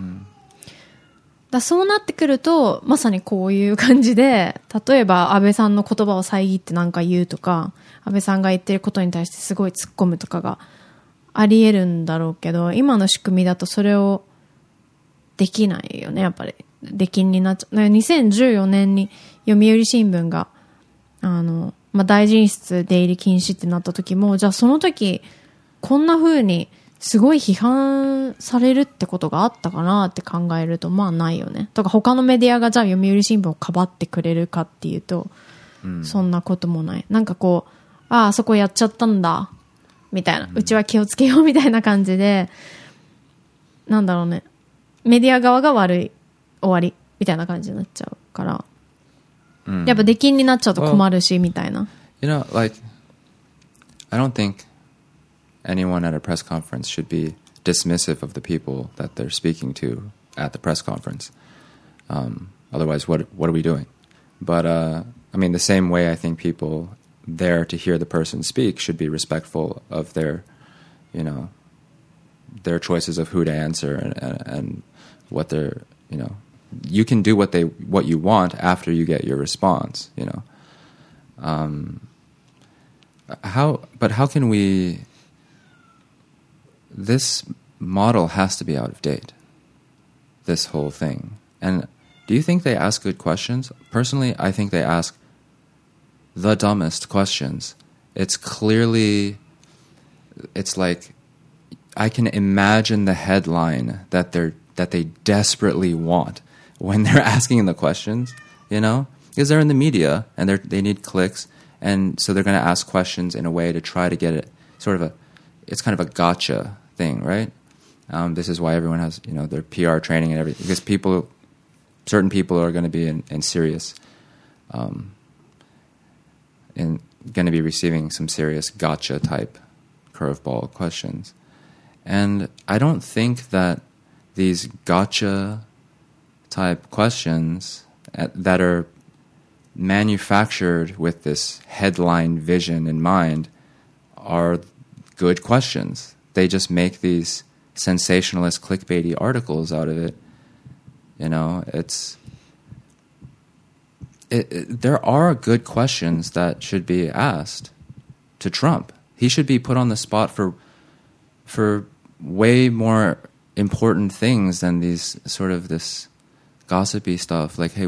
だそうなってくるとまさにこういう感じで、例えば安倍さんの言葉を遮って何か言うとか、安倍さんが言ってることに対してすごい突っ込むとかがあり得るんだろうけど、今の仕組みだとそれをできないよね。やっぱり出禁になっちゃう。2014年に読売新聞が大臣室出入り禁止ってなった時も、じゃあその時こんな風にすごい批判されるってことがあったかなって考えるとないよね。とか他のメディアがじゃあ読売新聞をかばってくれるかっていうと、そんなこともない。なんかこう、あそこやっちゃったんだみたいな、うちは気をつけようみたいな感じで、なんだろうね、メディア側が悪い、終わりみたいな感じになっちゃうから、やっぱ出禁になっちゃうと困るしみたいな。 Like I don't think anyone at a press conference should be dismissive of the people that they're speaking to at the press conference. Otherwise, what are we doing? But the same way I think people there to hear the person speak should be respectful of their choices of who to answer and what they're, you can do what you want after you get your response, how can we, this model has to be out of date, this whole thing. And do you think they ask good questions? Personally, I think they ask the dumbest questions. It's like I can imagine the headline that they desperately want when they're asking the questions, because they're in the media and they need clicks, and so they're going to ask questions in a way to try to get it it's kind of a gotcha thing, right? This is why everyone has their PR training and everything, because certain people are going to be in serious going to be receiving some serious gotcha type curveball questions. And I don't think that these gotcha type questions that are manufactured with this headline vision in mind are good questions. They just make these sensationalist clickbaity articles out of it. There are good questions that should be asked to Trump. He should be put on the spot for way more important things than these sort of this gossipy stuff. Like, hey,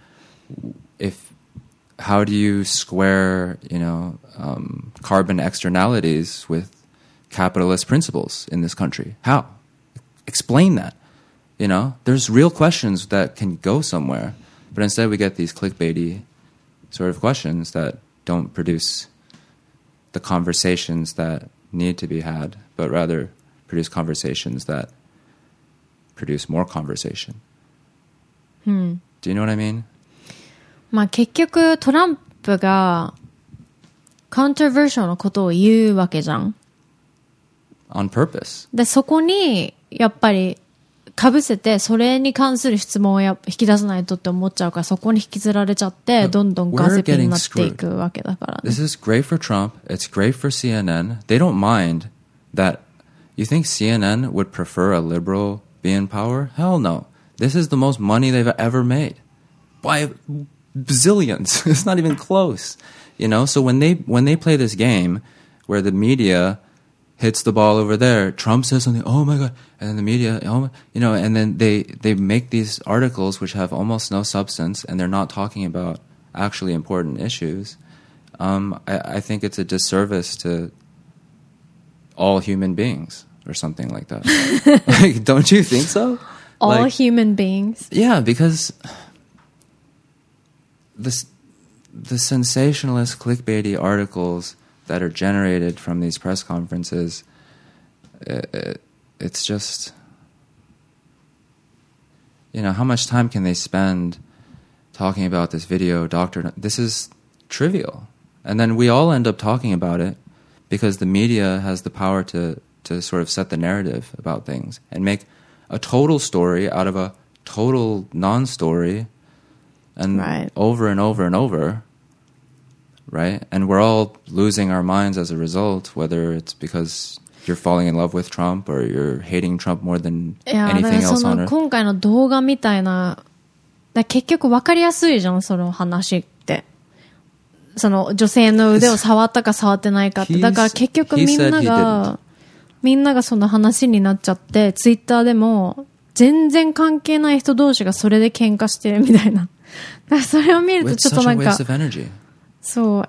how do you square, carbon externalities with capitalist principles in this country? How? Explain that. There's real questions that can go somewhere, but instead we get these clickbaity sort of questions that don't produce the conversations that need to be had, but rather produce conversations that produce more conversation. Do you know what I mean? まあ結局トランプがcontroversial のことを言うわけじゃん。 On purpose. で、そこにやっぱり被せてそれに関する質問を引き出さないとって思っちゃうから、そこに引きずられちゃってどんどんガセピになっていくわけだからね。 This is great for Trump. It's great for CNN. They don't mind that. You think CNN would prefer a liberal be in power? Hell no. This is the most money they've ever made. By bazillions. It's not even close. So when they play this game where the media hits the ball over there, Trump says something, oh my God, and then the media, and then they make these articles which have almost no substance and they're not talking about actually important issues. I think it's a disservice to all human beings or something like that. Like, don't you think so? All human beings? Yeah, because the sensationalist clickbaity articles that are generated from these press conferences, it's just, how much time can they spend talking about this video doctor? This is trivial. And then we all end up talking about it because the media has the power to sort of set the narrative about things and make a total story out of a total non-story. And right. over and over and over, right? And we're all losing our minds as a result, whether it's because you're falling in love with Trump or you're hating Trump more than anything else on earth. 今回の動画みたいな、結局分かりやすいじゃん、その話って。その女性の腕を触ったか触ってないかって。だから結局みんながその話になっちゃって、ツイッターでも全然関係ない人同士がそれで喧嘩してるみたいな。だからそれを見るとちょっとなんか、そう、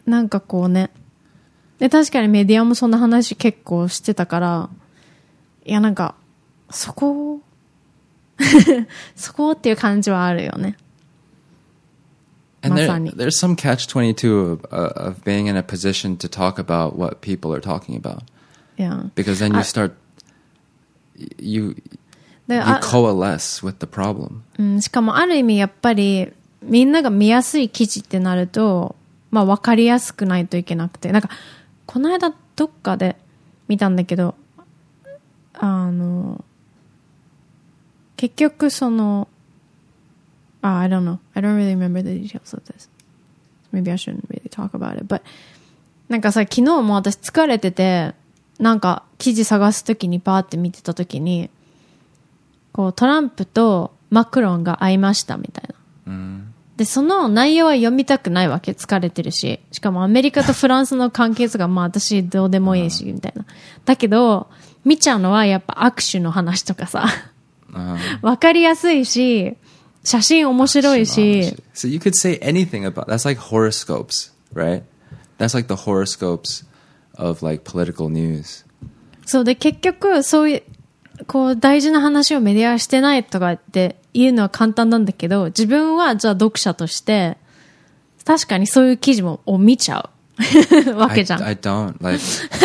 なんかこうね。で、確かにメディアもそんな話結構してたから、いやなんか、そこっていう感じはあるよね。 And there's some catch-22 of being in a position to talk about what people are talking about. Yeah. Because then you start, you coalesce with the problem. しかもある意味やっぱりみんなが見やすい記事ってなると、まあ分かりやすくないといけなくて、なんかこの間どっかで見たんだけど、結局そのI don't know. I don't really remember the details of this. Maybe I shouldn't really talk about it. But なんかさ、昨日も私疲れてて、なんか記事探すときにパーって見てたときに、こうトランプとマクロンが会いましたみたいな。で、その内容は読みたくないわけ。疲れてるし。しかもアメリカとフランスの関係とかまあ私どうでもいいし、みたいな。だけど、見ちゃうのはやっぱ握手の話とかさ。わかりやすいし、写真面白いし。 So you could say anything about, that's like horoscopes, right? That's like the horoscopes of like political news. そうで、結局そういう、こう大事な話をメディアしてないとかって言うのは簡単なんだけど、自分はじゃあ読者として確かにそういう記事を見ちゃうわけじゃん。 I don't like.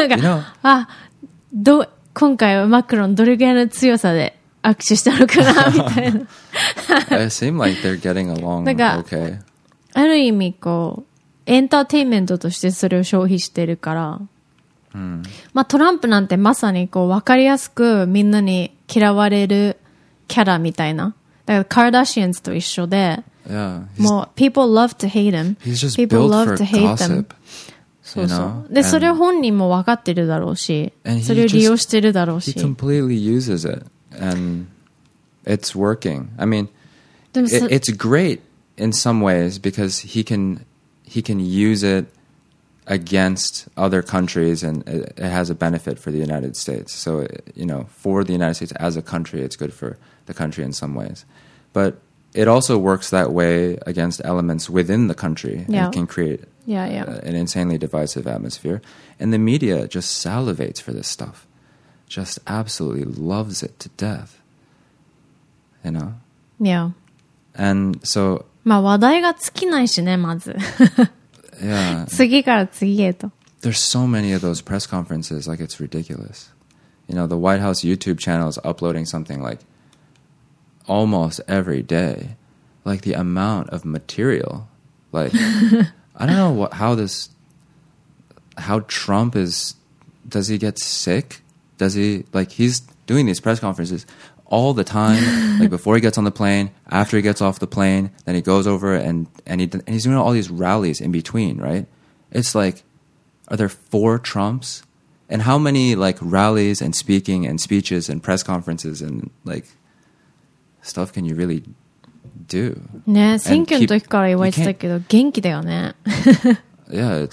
なんか、今回はマクロンどれぐらいの強さで握手したのかなみたいな。 It seemed like they're getting along なんか、 okay. ある意味こうエンターテインメントとしてそれを消費してるから。まあトランプなんてまさにこう分かりやすくみんなに嫌われるキャラみたいな。だからカーダシアンズと一緒で、もう people love to hate him. He's just people built love for to hate them. gossip. そうそう。で、それを本人も分かってるだろうし、それを利用してるだろうし。 He completely uses it, and it's working. I mean, it's great in some ways because he can use it against other countries, and it has a benefit for the United States. So, for the United States as a country, it's good for the country in some ways. But it also works that way against elements within the country and can create an insanely divisive atmosphere. And the media just salivates for this stuff, just absolutely loves it to death. Yeah. And so... まあ話題が尽きないしね、まず。 Yeah. 次から次へと。 There's so many of those press conferences, like it's ridiculous. The White House YouTube channel is uploading something like almost every day. Like the amount of material. Like, I don't know how Trump is, does he get sick? Does he, he's doing these press conferences all the time, like before he gets on the plane, after he gets off the plane, then he goes over and he's doing all these rallies in between, right? It's like, are there 4 Trumps? And how many rallies and speaking and speeches and press conferences and stuff can you really do? ね、選挙の時から言われてたけど元気だよね。 Yeah,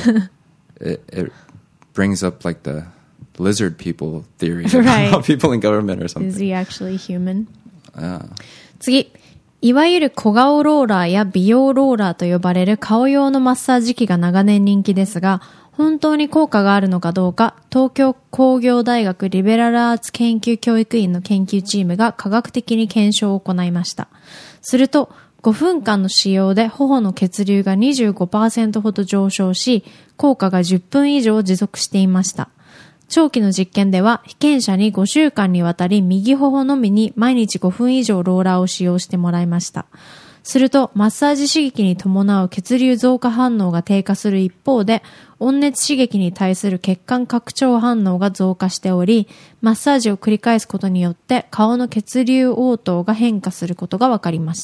it brings up the lizard people theory right. about people in government or something. Is he actually human? Yeah. 次。いわゆる小顔ローラーや美容ローラーと呼ばれる顔用のマッサージ機が長年人気ですが、本当に効果があるのかどうか、東京工業大学リベラルアーツ研究教育院の研究チームが科学的に検証を行いました。すると、5分間の使用で頬の血流が 25% ほど上昇し、効果が10分以上持続していました。長期の実験では被験者に5週間にわたり右頬のみに毎日5分以上ローラーを使用してもらいました。するとマッサージ刺激に伴う血流増加反応が低下する一方で温熱刺激に対する血管拡張反応が増加しており、マッサージを繰り返すことによって顔の血流応答が変化することが分かりました。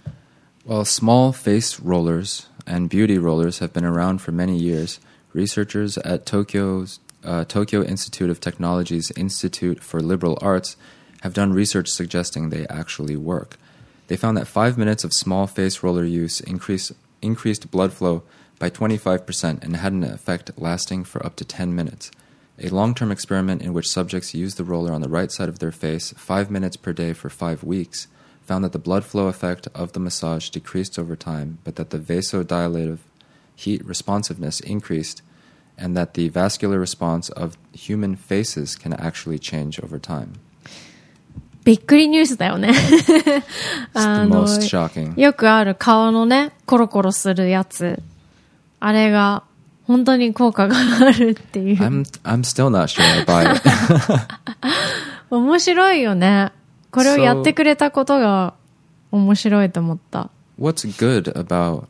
While small face rollers and beauty rollers have been around for many years, researchers at Tokyo Institute of Technology's Institute for Liberal Arts have done research suggesting they actually work. They found that 5 minutes of small face roller use increased blood flow by 25% and had an effect lasting for up to 10 minutes. A long-term experiment in which subjects used the roller on the right side of their face 5 minutes per day for 5 weeks found that the blood flow effect of the massage decreased over time, but that the vasodilative heat responsiveness increased and that the vascular response of human faces can actually change over time. びっくりニュースだよね。 It's the most shocking. よくある顔のね、コロコロするやつ。あれが本当に効果があるっていう。 I'm still not sure I buy it. 面白いよね。これをやってくれたことが面白いと思った。 What's good about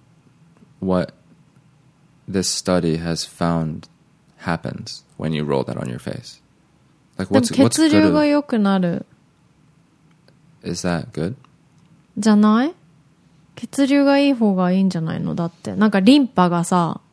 what this study has found happens when you roll that on your face? Like what's 血流が良くなる。 Is that good? じゃない？血流がいい方がいいんじゃないの？だってなんかリンパがさ、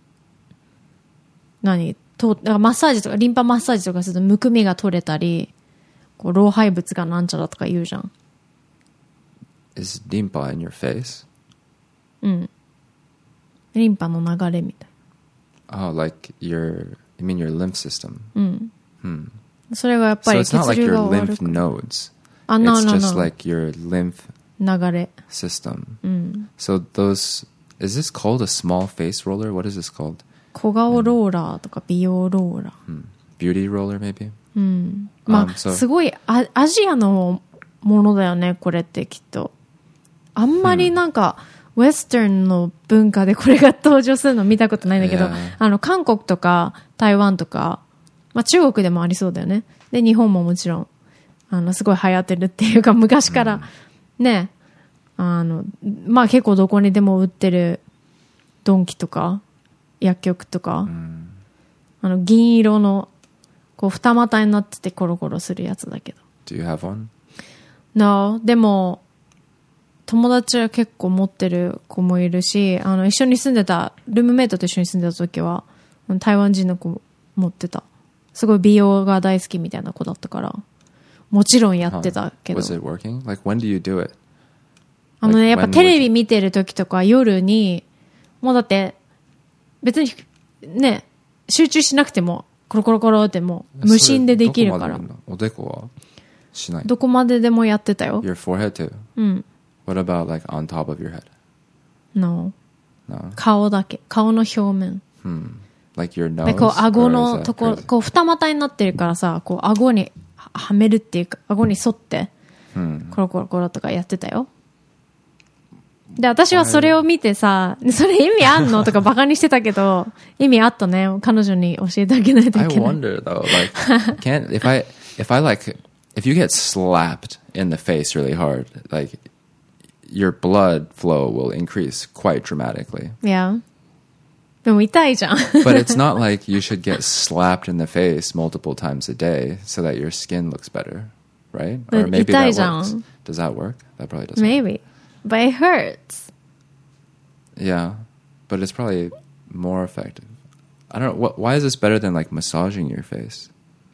マッサージとかリンパマッサージとかするとむくみが取れたり、こう老廃物がなんちゃらとか言うじゃん。 Is リンパ in your face? うん。リンパの流れみたい。 Oh, like you mean your lymph system? うん。それがやっぱり血流が悪く。 So it's not like your lymph nodes. No, it's no, just no. like your lymph 流れ system. So is this called a small face roller? What is this called? 小顔ローラーとか美容ローラー。 Beauty roller maybe? まあ、すごいアジアのものだよね、これってきっと。あんまりなんか、ウェスタンの文化でこれが登場するの見たことないんだけど、韓国とか台湾とか、まあ中国でもありそうだよね。で、日本ももちろん。すごい流行ってるっていうか、昔から、ね、まあ結構どこにでも売ってる、ドンキとか、薬局とか、銀色の、こう二股になっててコロコロするやつだけど。 Do you have one? No, でも、友達は結構持ってる子もいるし、一緒に住んでた、ルームメイトと一緒に住んでた時は、台湾人の子持ってた。すごい美容が大好きみたいな子だったから、もちろんやってたけど。 Was it working? Like when do you do it? やっぱテレビ見てる時とか夜に、もうだって、別にね、集中しなくても、コロコロコロってもう無心でできるから。 おでこはしない。 どこまででもやってたよ。 Your forehead too? うん。 What about like on top of your head? No. No. 顔だけ。顔の表面。 Like your nose? でこう顎のところ、こう二股になってるからさ、こう顎にはめるっていうか、顎に沿って、コロコロコロとかやってたよ。で、私はそれを見てさ、それ意味あんのとかバカにしてたけど、意味あったね。彼女に教えてあげないといけない。 I wonder though, like, if I like, if you get slapped in the face really hard, like, your blood flow will increase quite dramatically. Yeah. でも痛いじゃん。 But it's not like you should get slapped in the face multiple times a day so that your skin looks better, right? Or maybe that works. Does that work? That probably doesn't. Maybe. But it hurts. Yeah. But it's probably more effective. I don't know. Why is this better than like massaging your face?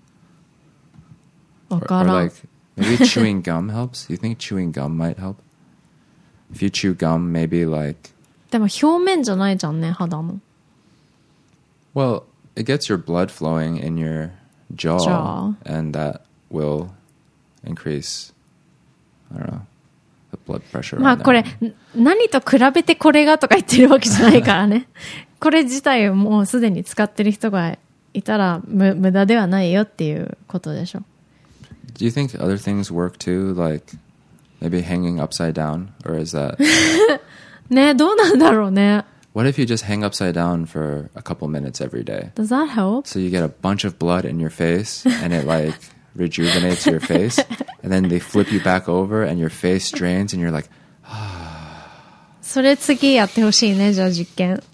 Or like maybe chewing gum helps? You think chewing gum might help? If you chew gum, maybe like... でも表面じゃないじゃんね、肌の。 Well, it gets your blood flowing in your jaw. And that will increase, I don't know, the blood pressure. まあこれ、何と比べてこれがとか言ってるわけじゃないからね。これ自体をもうすでに使ってる人がいたら無駄ではないよっていうことでしょ。 Do you think other things work too? Like maybe hanging upside down? Or is that... ね、どうなんだろうね。 What if you just hang upside down for a couple minutes every day? Does that help? So you get a bunch of blood in your face and it like rejuvenates your face. And then they flip you back over and your face drains and you're like, それ次やってほしいね、じゃあ実験。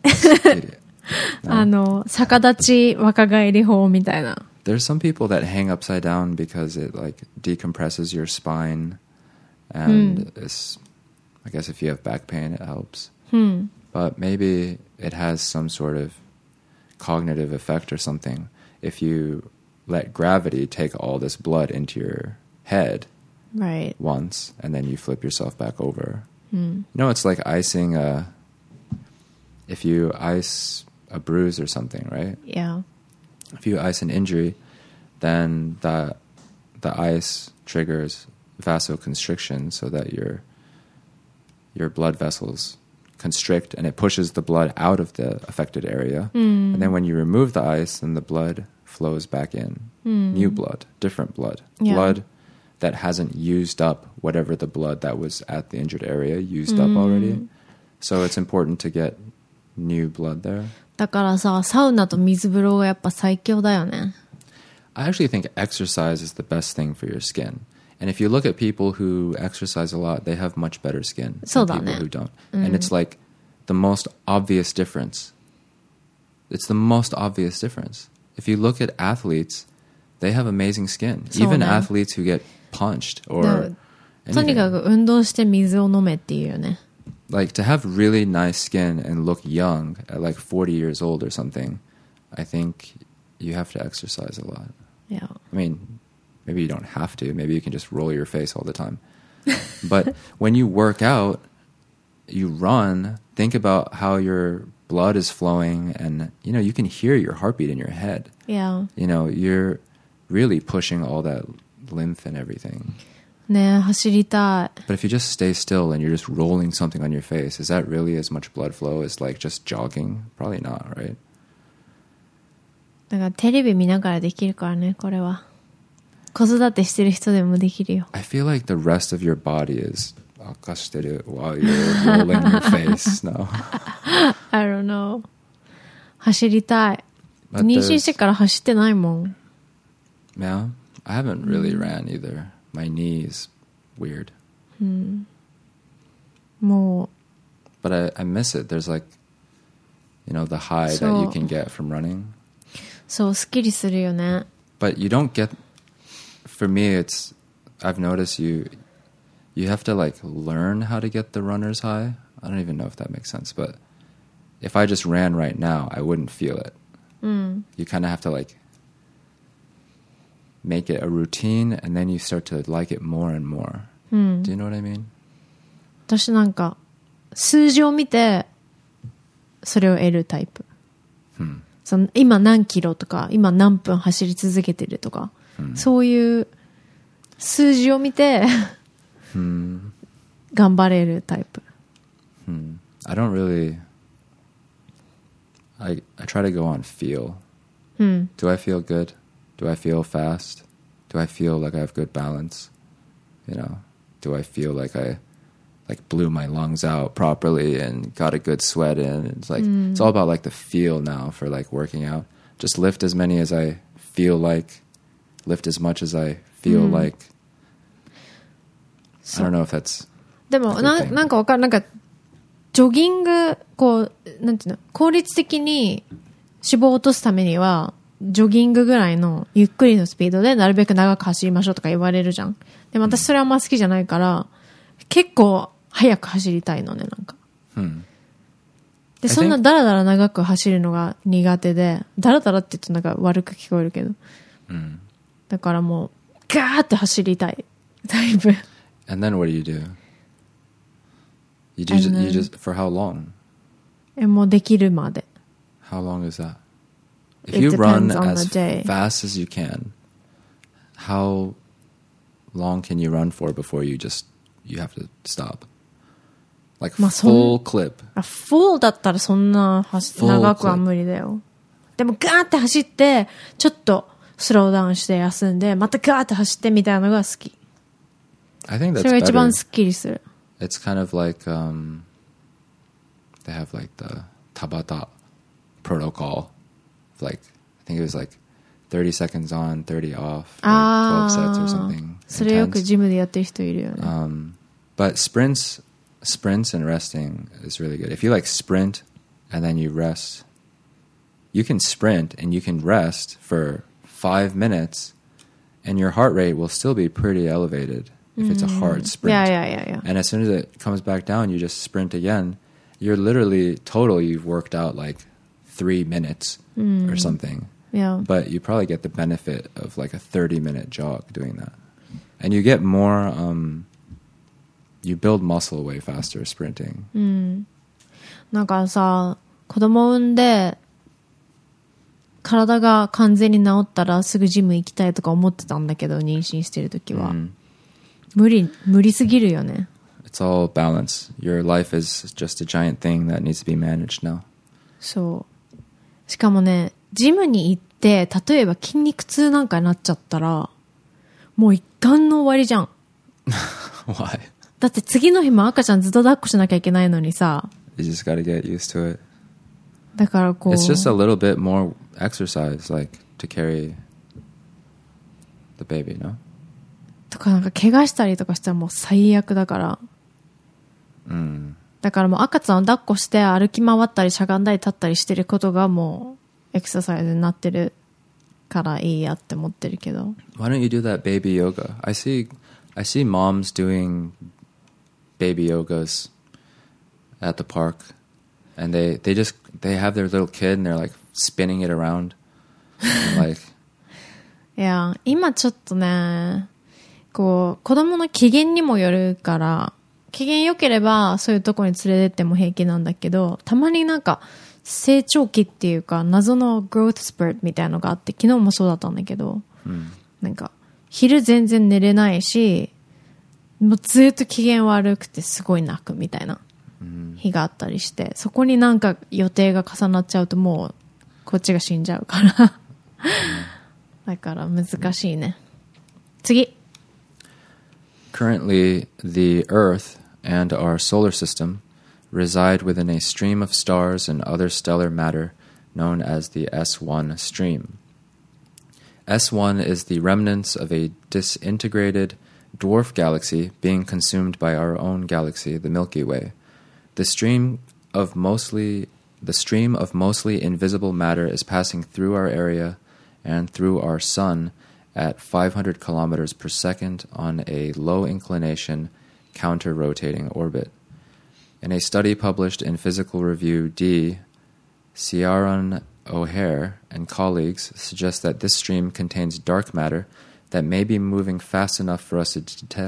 逆立ち若返り法みたいな。 There's some people that hang upside down because it like decompresses your spine and it's, I guess if you have back pain it helps. But maybe it has some sort of cognitive effect or something if you let gravity take all this blood into your head once and then you flip yourself back over. You know, it's like icing if you ice a bruise or something, right? Yeah. If you ice an injury, then the ice triggers vasoconstriction so that your blood vessels constrict and it pushes the blood out of the affected area. And then when you remove the ice, then the blood flows back in. New blood, different blood. Yeah. Blood that hasn't used up whatever the blood that was at the injured area used up already. So it's important to get new blood there. だからさ、サウナと水風呂がやっぱ最強だよね。 I actually think exercise is the best thing for your skin. And if you look at people who exercise a lot, they have much better skin than people who don't. And it's like the most obvious difference. It's the most obvious difference. If you look at athletes, they have amazing skin. Even athletes who get punched or とにかく運動して水を飲めっていうよね。 Like to have really nice skin and look young at like 40 years old or something, I think you have to exercise a lot. Yeah. I mean, maybe you don't have to. Maybe you can just roll your face all the time. But when you work out, you run, think about how your blood is flowing and, you know, you can hear your heartbeat in your head. Yeah. You know, you're really pushing all that lymph and everything. ねえ、走りたい。 But if you just stay still and you're just rolling something on your face, is that really as much blood flow as like just jogging? Probably not, right? だからテレビ見ながらできるからね、これは。子育てしてる人でもできるよ。 I feel like the rest of your body is 明かしてる while you're rolling your face. No. I don't know. 走りたい。妊娠してから走ってないもん。 Yeah, I haven't really ran either. My knee is weird. もう。 But I miss it. There's like, you know, the high that you can get from running. そう、スッキリするよね。 But you don't get, for me, it's, I've noticed you have to like learn how to get the runner's high. I don't even know if that makes sense, but if I just ran right now, I wouldn't feel it. You kind of have to like make it a routine and then you start to like it more and more. Do you know what I mean? 私なんか数字を見てそれを得るタイプ。 その今何キロとか、今何分走り続けてるとか、そういう数字を見て、頑張れるタイプ。 I don't really. I try to go on feel. Do I feel good? Do I feel fast? Do I feel like I have good balance? You know, do I feel like I blew my lungs out properly and got a good sweat in? It's like it's all about like the feel now for like working out. Just lift as many as I feel like, lift as much as I feel like. I don't know if that's. でもなんかわかる、なんかジョギングこうなんていうの、効率的に脂肪を落とすためにはジョギングぐらいのゆっくりのスピードでなるべく長く走りましょうとか言われるじゃん。でも私それはあんま好きじゃないから、結構早く走りたいのね、なんか。で、そんなダラダラ長く走るのが苦手で、ダラダラって言うとなんか悪く聞こえるけど。だからもう、ガーって走りたいタイプ。 And then what do you do? You just for how long? もうできるまで。 How long is that? If It you run depends on as the day. fast as you can, how long can you run for before you have to stop? Like まあ full clip. フォーだったらそんな長くは無理だよ。でもガーって走って、ちょっとスローダウンして休んで、またガーって走ってみたいなのが好き。 I think that's それが一番 better. スッキリする。 It's kind of like they have like the Tabata protocol. Like I think it was like 30 seconds on, 30 off, or 12 sets or something. それよくジムでやってる人いるよね。 But sprints and resting is really good. If you like sprint and then you rest, you can sprint and you can rest for 5 minutes and your heart rate will still be pretty elevated if it's a hard sprint. Yeah. And as soon as it comes back down, you just sprint again. You're literally you've worked out like 3 minutes or something. Yeah. But you probably get the benefit of like a 30-minute jog doing that. And you get more, you build muscle way faster sprinting. なんかさ、子供産んで、体が完全に治ったらすぐジム行きたいとか思ってたんだけど、妊娠してる時は。無理すぎるよね。 It's all balance. Your life is just a giant thing that needs to be managed now. そう。しかもね、ジムに行って、例えば筋肉痛なんかになっちゃったら、もう一貫の終わりじゃん。 Why? だって次の日も赤ちゃんずっと抱っこしなきゃいけないのにさ。 You just gotta get used to it. だからこう。 It's just a little bit more exercise, like to carry the baby, no? とかなんか怪我したりとかしたらもう最悪だから。だからもう赤ちゃんを抱っこして歩き回ったりしゃがんだり立ったりしてることがもうエクササイズになってるからいいやって思ってるけど。 Why don't you do that baby yoga? I see moms doing baby yogas at the park, and they have their little kid and they're like spinning it around, and like. いや今ちょっとね、こう子供の機嫌にもよるから。機嫌良ければそういうとこに連れてっても平気なんだけど、たまになんか成長期っていうか謎の growth spurt みたいなのがあって、昨日もそうだったんだけど、なんか昼全然寝れないし、もうずっと機嫌悪くてすごい泣くみたいな日があったりして、そこになんか予定が重なっちゃうともうこっちが死んじゃうからだから難しいね。次。 Currently, the Earth and our solar system reside within a stream of stars and other stellar matter known as the S1 stream. S1 is the remnants of a disintegrated dwarf galaxy being consumed by our own galaxy, the Milky Way. The stream of mostly invisible matter is passing through our area and through our sun at 500 kilometers per second on a low-inclination, counter-rotating orbit. In a study published in Physical Review D, Ciaran O'Hare and colleagues suggest that this stream contains dark matter that may be moving fast enough for us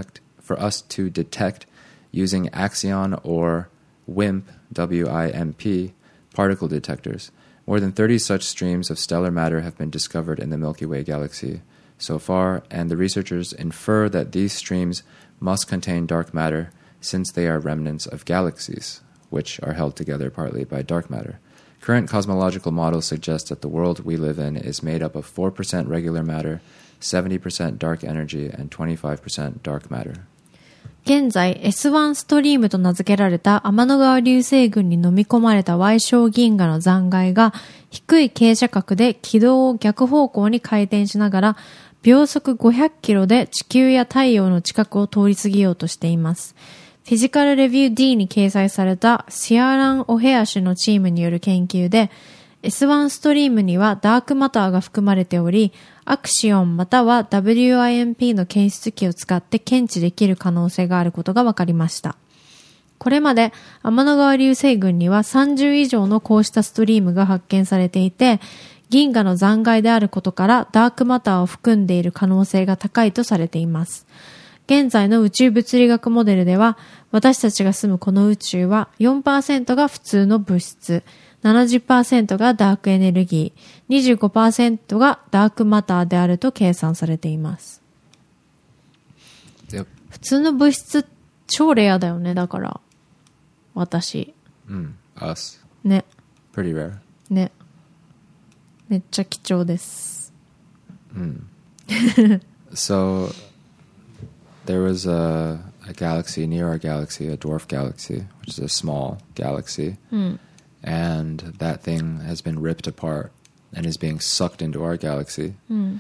to detect using Axion or WIMP, WIMP, particle detectors. More than 30 such streams of stellar matter have been discovered in the Milky Way galaxy so far, and the researchers infer that these streams must contain dark matter since they are remnants of galaxies, which are held together partly by dark matter. Current cosmological models suggest that the world we live in is made up of 4% regular matter, 70% dark energy, and 25% dark matter. 現在 S1 ストリームと名付けられた天の川流星群に飲み込まれた Y 小銀河の残骸が低い傾斜角で軌道を逆方向に回転しながら秒速500キロで地球や太陽の近くを通り過ぎようとしています。フィジカルレビュー D に掲載されたシアラン・オヘア氏のチームによる研究で S1 ストリームにはダークマターが含まれており、アクシオンまたは WIMP の検出器を使って検知できる可能性があることが分かりました。これまで天の川流星群には30以上のこうしたストリームが発見されていて、銀河の残骸であることからダークマターを含んでいる可能性が高いとされています。現在の宇宙物理学モデルでは、私たちが住むこの宇宙は 4% が普通の物質、70% がダークエネルギー、25% がダークマターであると計算されています。 Yep. 普通の物質超レアだよね、だから。私。 Us. ね。 Pretty rare. ね。めっちゃ貴重です。 So, there was a galaxy near our galaxy, a dwarf galaxy, which is a small galaxy. And that thing has been ripped apart and is being sucked into our galaxy.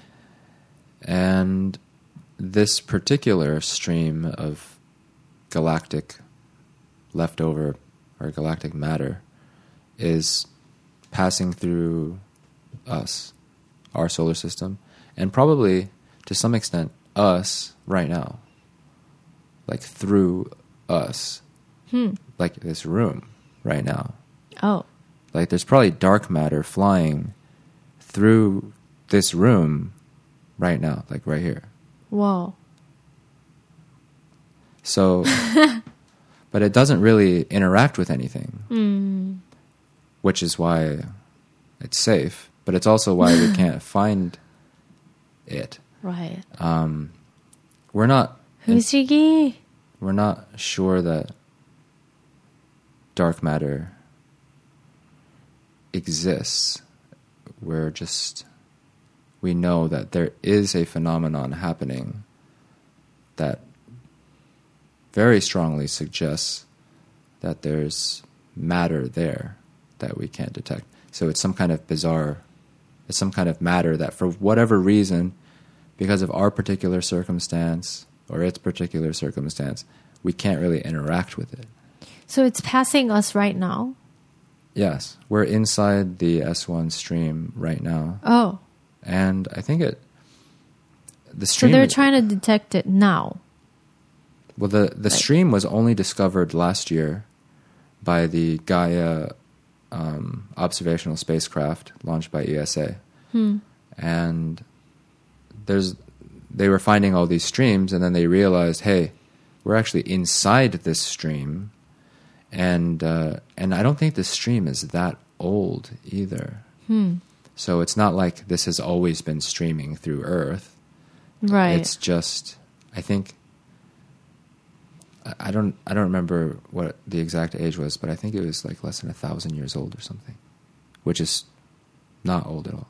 And this particular stream of galactic leftover or galactic matter is passing through us, our solar system, and probably to some extent us right now. Like through us. Like this room right now. Oh. Like there's probably dark matter flying through this room right now, like right here. Wow. So, but it doesn't really interact with anything, which is why it's safe, but it's also why we can't find it. Right. We're not 不思議。 we're not sure that dark matter exists. We know that there is a phenomenon happening that very strongly suggests that there's matter there that we can't detect. So it's some kind of it's some kind of matter that for whatever reason, because of our particular circumstance or its particular circumstance, we can't really interact with it. So it's passing us right now? Yes, we're inside the S1 stream right now. Oh. And I think the So stream... they're trying to detect it now? Well, the stream was only discovered last year by the Gaia observational spacecraft launched by ESA. And they were finding all these streams, and then they realized, hey, we're actually inside this stream, and I don't think this stream is that old either. So it's not like this has always been streaming through Earth. Right. It's just, I think, I don't remember what the exact age was, but I think it was like less than 1,000 years old or something, which is not old at all.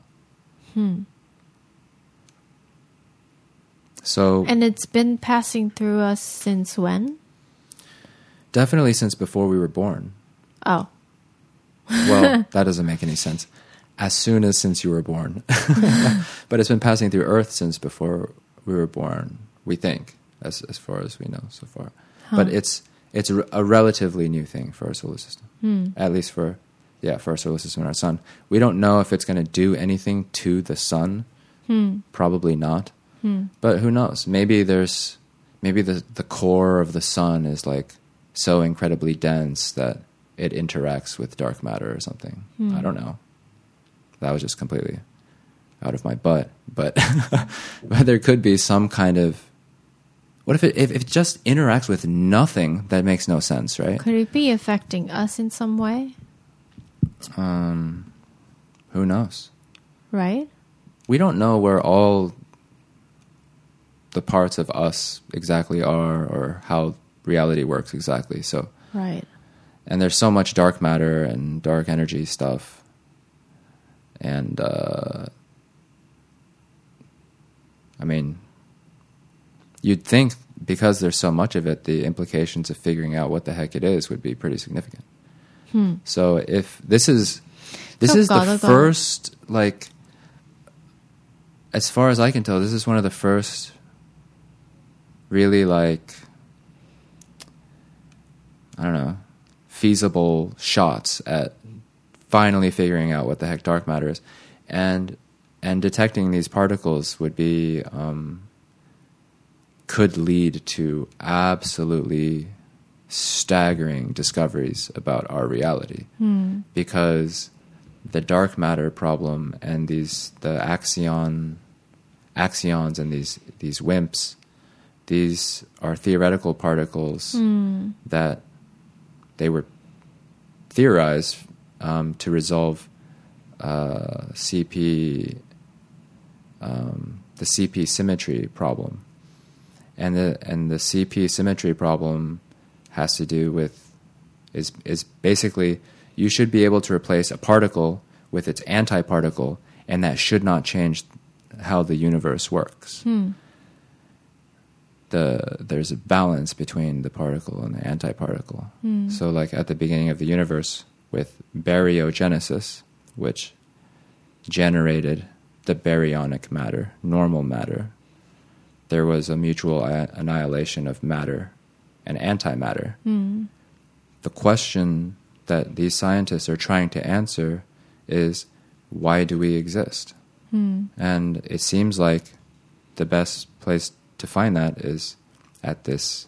So, And it's been passing through us since when? definitely since before we were born. Oh. Well, that doesn't make any sense. As soon as since you were born. But it's been passing through Earth since before we were born, we think, as far as we know so far. But it's a relatively new thing for our solar system. At least for our solar system and our sun. We don't know if it's going to do anything to the sun. Probably not. But who knows? Maybe the core of the sun is like so incredibly dense that it interacts with dark matter or something. I don't know. That was just completely out of my butt. But but there could be some kind of... What if it just interacts with nothing? That makes no sense, right? Could it be affecting us in some way? who knows? Right? We don't know where all the parts of us exactly are or how reality works exactly. So, Right. and there's so much dark matter and dark energy stuff. And, I mean, you'd think because there's so much of it, the implications of figuring out what the heck it is would be pretty significant. So if this is the first, like, as far as I can tell, this is one of the first really, like, I don't know, feasible shots at finally figuring out what the heck dark matter is. And detecting these particles would be, could lead to absolutely staggering discoveries about our reality. Because the dark matter problem and the axions and these WIMPs, these are theoretical particles that they were theorized to resolve CP, the CP symmetry problem, and the CP symmetry problem has to do with is basically you should be able to replace a particle with its antiparticle, and that should not change how the universe works. There's a balance between the particle and the antiparticle. So, like at the beginning of the universe, with baryogenesis, which generated the baryonic matter, normal matter, there was a mutual annihilation of matter and antimatter. The question that these scientists are trying to answer is, why do we exist? And it seems like the best place to find that is at this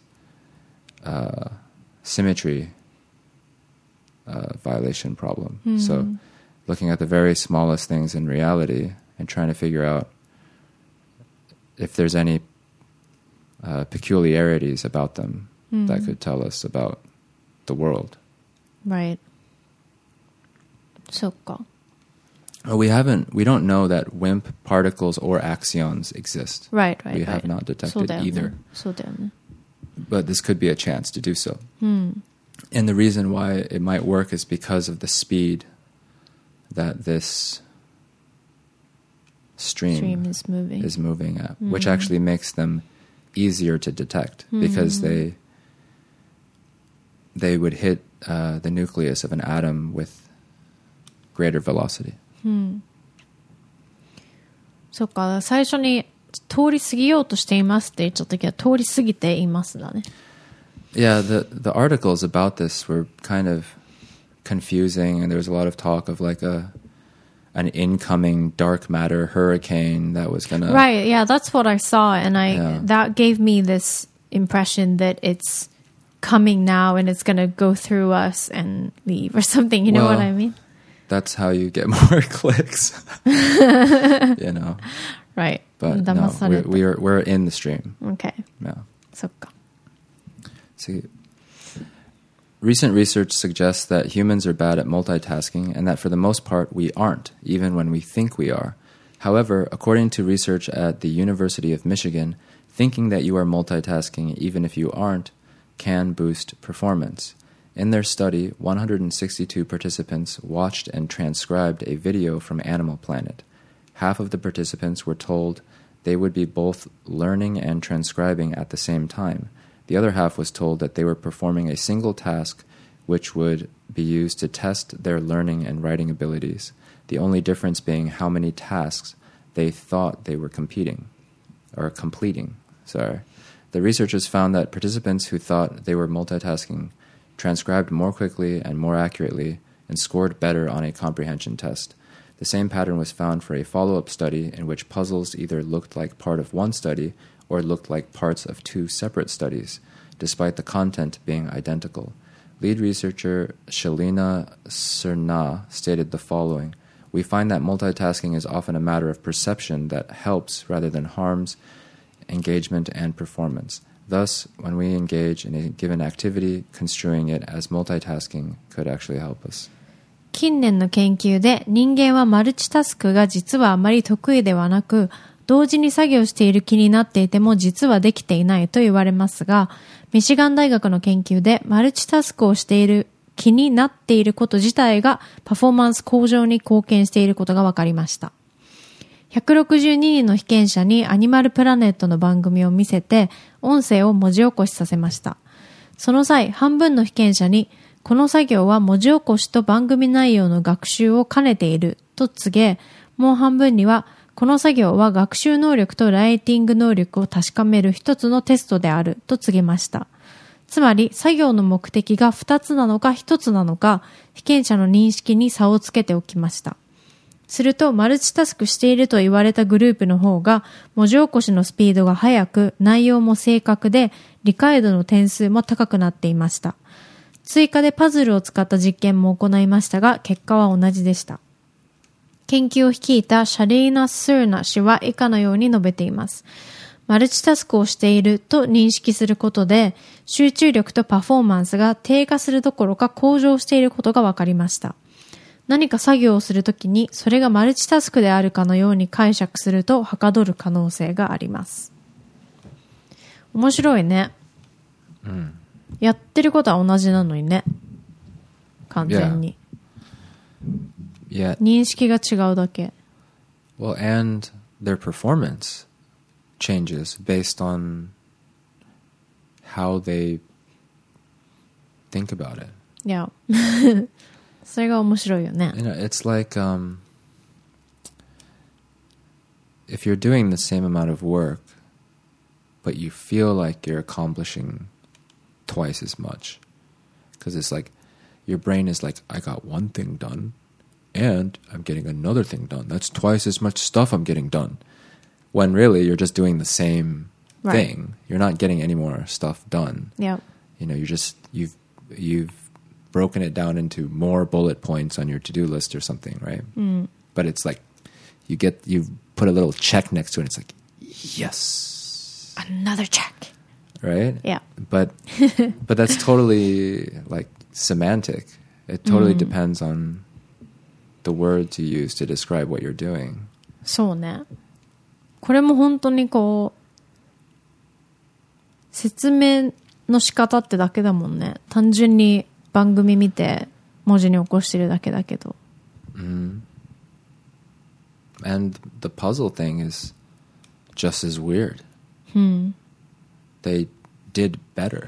symmetry violation problem. So looking at the very smallest things in reality and trying to figure out if there's any peculiarities about them that could tell us about the world. Right. そっか。 Well, we don't know that WIMP particles or axions exist. Right. We have not detected そうだよね。 either. そうだよね。 But this could be a chance to do so. And the reason why it might work is because of the speed that this stream is moving. At, which actually makes them easier to detect because they would hit the nucleus of an atom with greater velocity. そっか、最初に通り過ぎようとしていますって言っちゃったけど、通り過ぎていますだね。 Yeah, the articles about this were kind of confusing, and there was a lot of talk of like an incoming dark matter hurricane that was gonna... Right, yeah, that's what I saw, and that gave me this impression that it's coming now and it's gonna go through us and leave or something, you know what I mean? That's how you get more clicks. You know. Right. But no, we're in the stream. Okay. Yeah. そっか。 See, recent research suggests that humans are bad at multitasking and that for the most part we aren't, even when we think we are. However, according to research at the University of Michigan, thinking that you are multitasking even if you aren't can boost performance. In their study, 162 participants watched and transcribed a video from Animal Planet. Half of the participants were told they would be both learning and transcribing at the same time. The other half was told that they were performing a single task which would be used to test their learning and writing abilities, the only difference being how many tasks they thought they were completing. The researchers found that participants who thought they were multitasking transcribed more quickly and more accurately and scored better on a comprehension test. The same pattern was found for a follow-up study in which puzzles either looked like part of one study or looked like parts of two separate studies, despite the content being identical. Lead researcher Shalina Surna stated the following: "We find that multitasking is often a matter of perception that helps rather than harms engagement and performance. Thus, when we engage in a given activity, construing it as multitasking could actually help us." 近年の研究で人間はマルチタスクが実はあまり得意ではなく、同時に作業している気になっていても実はできていないと言われますが、ミシガン大学の研究でマルチタスクをしている気になっていること自体がパフォーマンス向上に貢献していることが分かりました。162人の被験者にアニマルプラネットの番組を見せて音声を文字起こしさせました。その際、半分の被験者にこの作業は文字起こしと番組内容の学習を兼ねていると告げ、もう半分にはこの作業は学習能力とライティング能力を確かめる一つのテストであると告げました。つまり作業の目的が2つなのか1つなのか、被験者の認識に差をつけておきました。すると、マルチタスクしていると言われたグループの方が、文字起こしのスピードが速く、内容も正確で、理解度の点数も高くなっていました。追加でパズルを使った実験も行いましたが、結果は同じでした。研究を率いたシャレーナ・スーナ氏は以下のように述べています。マルチタスクをしていると認識することで、集中力とパフォーマンスが低下するどころか向上していることが分かりました。何か作業をするときにそれがマルチタスクであるかのように解釈するとはかどる可能性があります。面白いね。やってることは同じなのにね。完全に。 Yeah. 認識が違うだけ。 Well, and their performance changes based on how they think about it. いや。それが面白いよね。 You know, it's like if you're doing the same amount of work, but you feel like you're accomplishing twice as much, because it's like your brain is like, I got one thing done, and I'm getting another thing done. That's twice as much stuff I'm getting done. When really you're just doing the same thing. You're not getting any more stuff done. Yeah. You know, you've broken it down into more bullet points on your to-do list or something, right? But it's like you put a little check next to it, and it's like, yes, another check, right? Yeah. But that's totally like semantic. It totally depends on the words you use to describe what you're doing. そうね。これも本当にこう説明の仕方ってだけだもんね。単純に番組見て文字に起こしてるだけだけど。 And the puzzle thing is just as weird. They did better.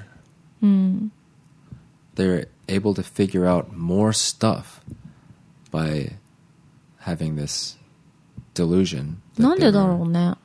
They're able to figure out more stuff by having this delusion. なんでだろうね。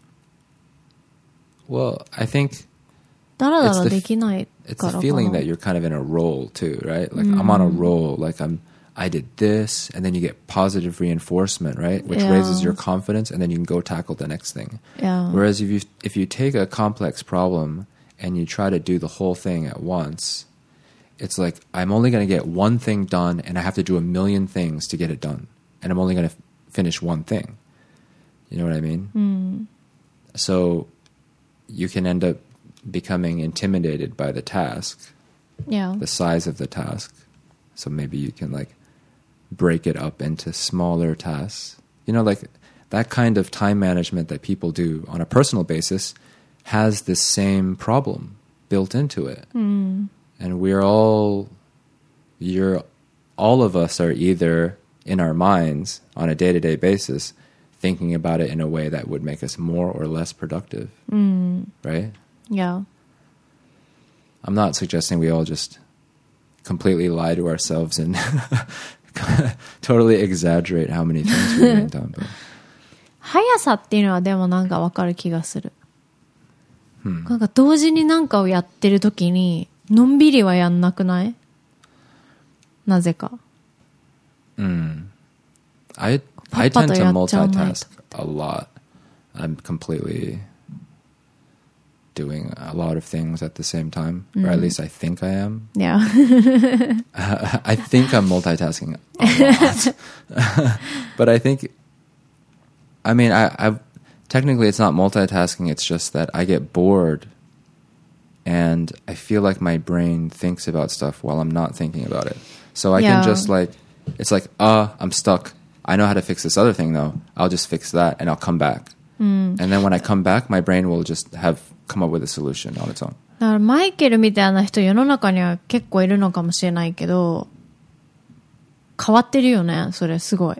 Well, I think だらだらできないからかな。 it's the feeling that you're kind of in a roll too, right? Like I'm on a roll, like I did this, and then you get positive reinforcement, right? Which raises your confidence, and then you can go tackle the next thing. Yeah. Whereas if you take a complex problem and you try to do the whole thing at once, it's like I'm only going to get one thing done, and I have to do a million things to get it done, and I'm only going to finish one thing. You know what I mean? So you can end up becoming intimidated by the task, the size of the task. So maybe you can like break it up into smaller tasks. You know, like that kind of time management that people do on a personal basis has this same problem built into it. And all of us are either in our minds on a day-to-day basis thinking about it in a way that would make us more or less productive. Right? Yeah. I'm not suggesting we all just completely lie to ourselves and totally exaggerate how many things we're getting done. But. 速さっていうのはでもなんかわかる気がする。なんか同時になんかをやってるときにのんびりはやんなくない？なぜか。 I tend to multitask a lot. I'm completely doing a lot of things at the same time, or at least I think I am. Yeah. I think I'm multitasking a lot. But I think, I mean, I technically it's not multitasking, it's just that I get bored and I feel like my brain thinks about stuff while I'm not thinking about it. So I can just like It's like, I'm stuck. I know how to fix this other thing though. I'll just fix that and I'll come back. And then when I come back, my brain will just come up with a solution on its own. だからマイケルみたいな人世の中には結構いるのかもしれないけど、変わってるよね、それすごい。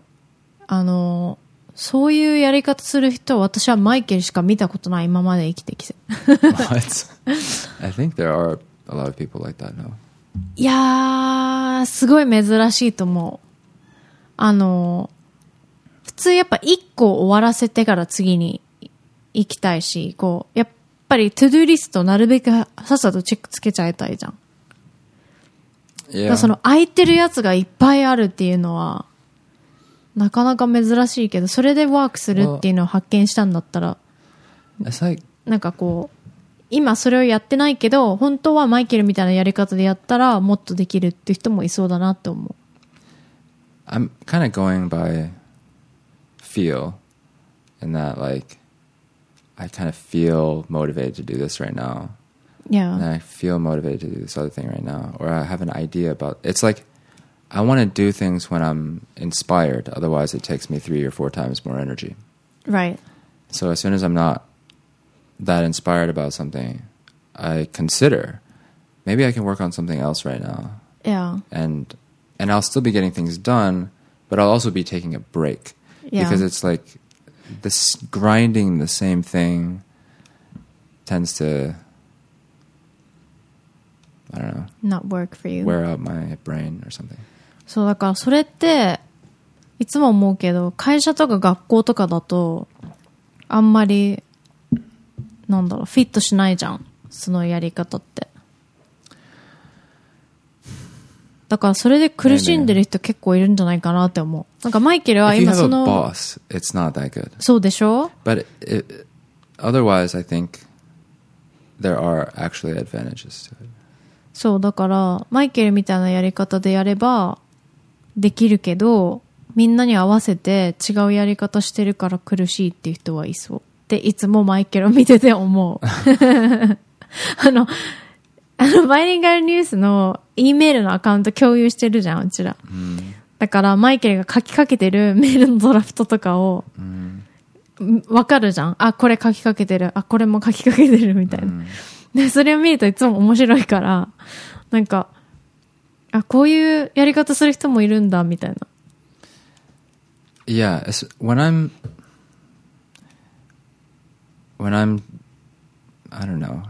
そういうやり方する人、私はマイケルしか見たことない、今まで生きてきて。 What? I think there are a lot of people like that now. いやー、すごい珍しいと思う。普通やっぱ一個終わらせてから次に行きたいし、こう、やっぱりトゥドゥリストなるべくさっさとチェックつけちゃいたいじゃん。だからその空いてるやつがいっぱいあるっていうのは、なかなか珍しいけど、それでワークするっていうのを発見したんだったら、なんかこう、今それをやってないけど、本当はマイケルみたいなやり方でやったらもっとできるっていう人もいそうだなって思う。 I'm kind of going by feel in that like I kind of feel motivated to do this right now. Yeah. And I feel motivated to do this other thing right now. Or I have an idea about it's like I want to do things when I'm inspired. Otherwise it takes me 3 or 4 times more energy. Right. So as soon as I'm not that inspired about something, I consider maybe I can work on something else right now. Yeah. And I'll still be getting things done, but I'll also be taking a break. Yeah. Because it's like this grinding the same thing tends to, I don't know, Not work for you. wear out my brain or something. そう、だからそれって、いつも思うけど、会社とか学校とかだと、あんまり、なんだろう、フィットしないじゃん。そのやり方って。だからそれで苦しんでる人結構いるんじゃないかなって思う。なんかマイケルは If you 今 have そ a の、 boss, it's not that good. そうでしょ？ But otherwise, I think there are actually advantages to it. そう、だからマイケルみたいなやり方でやればできるけど、みんなに合わせて違うやり方してるから苦しいっていう人はいそう。っていつもマイケルを見てて思う。バイリンガルニュースの E メールのアカウント共有してるじゃん、うちら。だからマイケルが書きかけてるメールのドラフトとかを、わかるじゃん。あ、これ書きかけてる。あ、これも書きかけてるみたいな。で、それを見るといつも面白いから、なんか、あ、こういうやり方する人もいるんだ、みたいな。 Yeah, when I'm, I don't know,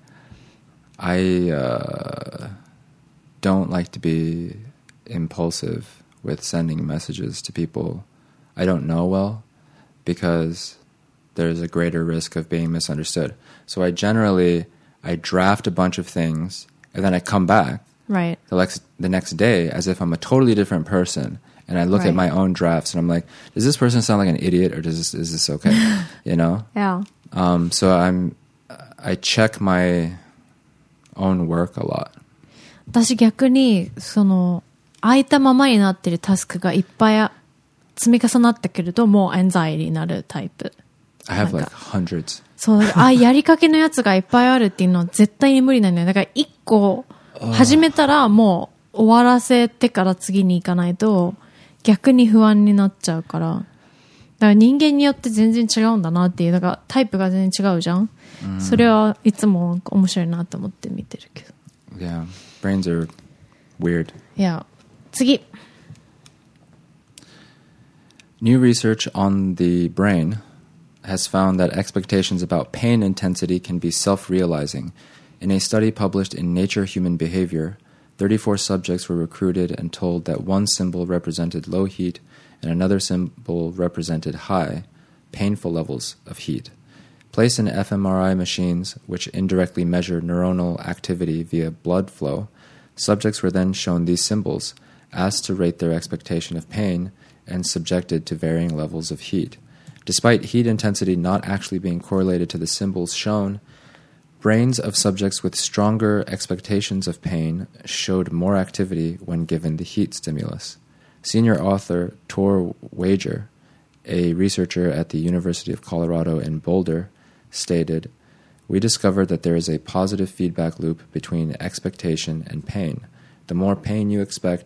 I don't like to be impulsive with sending messages to people I don't know well because there's a greater risk of being misunderstood. So I draft a bunch of things and then I come back Right. the next day as if I'm a totally different person. And I look at my own drafts and I'm like, does this person sound like an idiot or is this okay? You know? Yeah. So I check my own work a lot. 私逆に、空いたままになってるタスクがいっぱい積み重なってくるともうエンザイリーになるタイプ。 I have like hundreds. そう、やりかけのやつがいっぱいあるっていうのは絶対に無理なんだよ。だから一個始めたらもう終わらせてから次に行かないと逆に不安になっちゃうから。だから人間によって全然違うんだなっていう。だからタイプが全然違うじゃん。それはいつも面白いなと思って見てるけど。 Yeah, brains are weird. いや、次。 New research on the brain has found that expectations about pain intensity can be self-realizing. In a study published in Nature Human Behavior, 34 subjects were recruited and told that one symbol represented low heat and another symbol represented high, painful levels of heat. Placed in fMRI machines, which indirectly measure neuronal activity via blood flow, subjects were then shown these symbols, asked to rate their expectation of pain, and subjected to varying levels of heat. Despite heat intensity not actually being correlated to the symbols shown, brains of subjects with stronger expectations of pain showed more activity when given the heat stimulus. Senior author Tor Wager, a researcher at the University of Colorado in Boulder, stated, "We discovered that there is a positive feedback loop between expectation and pain. The more pain you expect,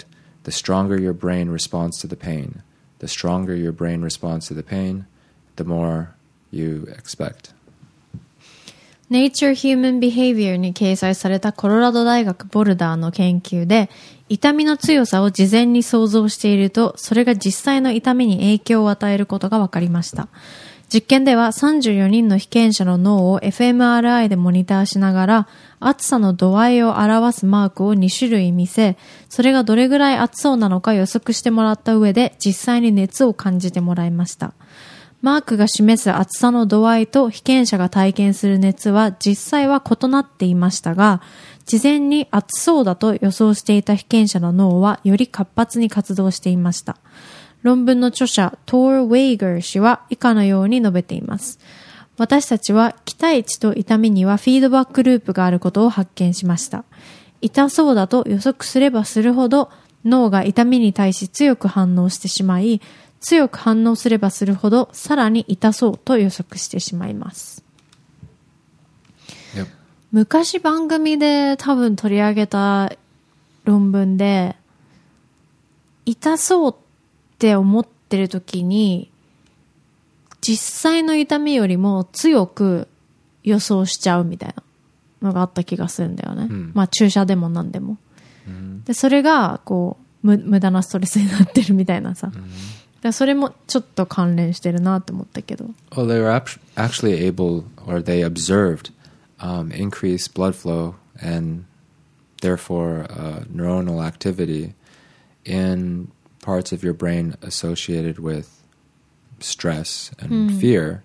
The stronger your brain responds to the pain. The stronger your brain responds to the pain, the more you expect. Nature Human Behavior に掲載されたコロラド大学ボルダーの研究で、痛みの強さを事前に想像していると、それが実際の痛みに影響を与えることが分かりました。実験では34人の被験者の脳を fMRI でモニターしながら、熱さの度合いを表すマークを2種類見せ、それがどれぐらい熱そうなのか予測してもらった上で、実際に熱を感じてもらいました。マークが示す熱さの度合いと被験者が体験する熱は実際は異なっていましたが、事前に熱そうだと予想していた被験者の脳はより活発に活動していました。論文の著者トー・ウェイガー氏は以下のように述べています。私たちは期待値と痛みにはフィードバックループがあることを発見しました。痛そうだと予測すればするほど脳が痛みに対し強く反応してしまい、強く反応すればするほどさらに痛そうと予測してしまいます。 Yep. 昔番組で多分取り上げた論文で、痛そうって思ってる時に実際の痛みよりも強く予想しちゃうみたいなのがあった気がするんだよね。まあ注射でも何でも。でそれがこう無駄なストレスになってるみたいなさ。それもちょっと関連してるなって思ったけど。 Well, they were actually able, or they observed, increased blood flow and therefore neuronal activity in parts of your brain associated with stress and fear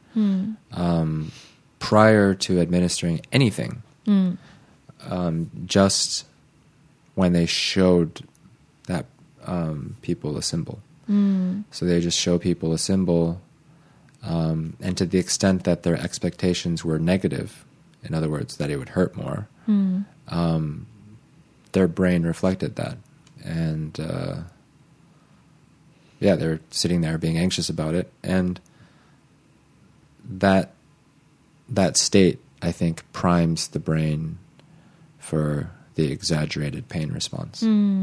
prior to administering anything. Just when they showed that people a symbol. So they just show people a symbol, and to the extent that their expectations were negative, in other words, that it would hurt more, their brain reflected that. And yeah, they're sitting there being anxious about it. And that state, I think, primes the brain for the exaggerated pain response.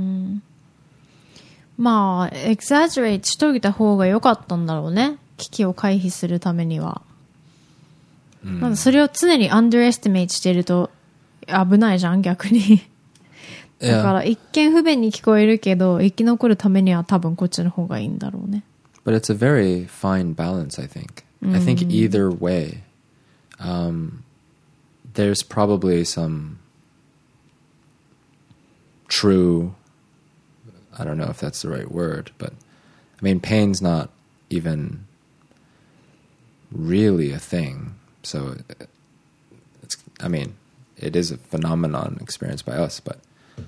まあ、エクサジュレイトしといた方が良かったんだろうね。危機を回避するためには。なんかそれを常にアンダーエスティメイトしてると危ないじゃん、逆に。だから一見不便に聞こえるけど、生き残るためには多分こっちの方がいいんだろうね。 But it's a very fine balance, I think. I think either way, there's probably some true, I don't know if that's the right word, but I mean, pain's not even really a thing. So it's, I mean, it is a phenomenon experienced by us, but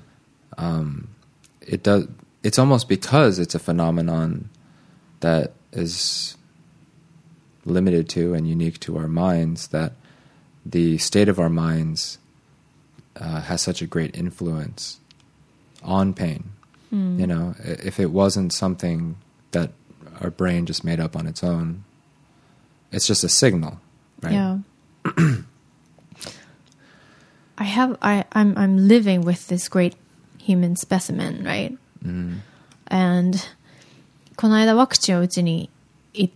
it's almost because it's a phenomenon that is limited to and unique to our minds that the state of our minds has such a great influence on pain. You know, if it wasn't something that our brain just made up on its own, it's just a signal, right? Yeah. I'm living with this great human specimen, right? And この間ワクチンを打ちに行って、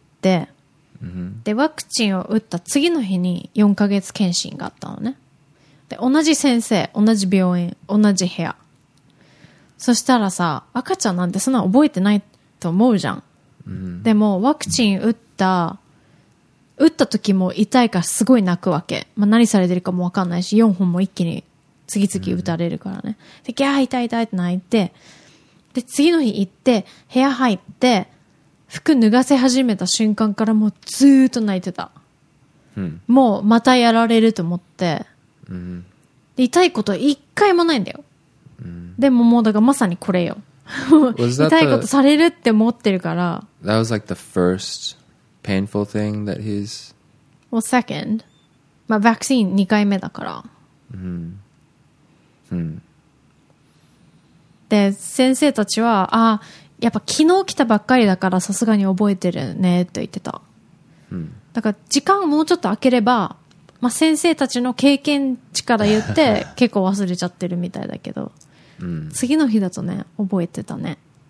でワクチンを打った次の日に4ヶ月検診があったのね。で同じ先生、同じ病院、同じ部屋。そしたらさ、赤ちゃんなんてそんな覚えてないと思うじゃん。でもワクチン打った時も痛いからすごい泣くわけ。まあ、何されてるかもわかんないし、4本も一気に次々打たれるからね。で、ギャー痛い痛いって泣いて、で、次の日行って、部屋入って、服脱がせ始めた瞬間からもうずーっと泣いてた。もうまたやられると思って、で痛いこと一回もないんだよ。でももうだからまさにこれよ。痛いことされるって思ってるから。 That was like the first painful thing that he's... Well, second. まあ、ワクチン2回目だから。で、先生たちは、やっぱ昨日来たばっかりだからさすがに覚えてるねって言ってた。だから時間をもうちょっと空ければ、まあ、先生たちの経験値から言って結構忘れちゃってるみたいだけど、次の日だとね、覚えてたね。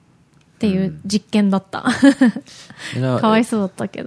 っていう実験だった。 You know, かわいそうだったけど。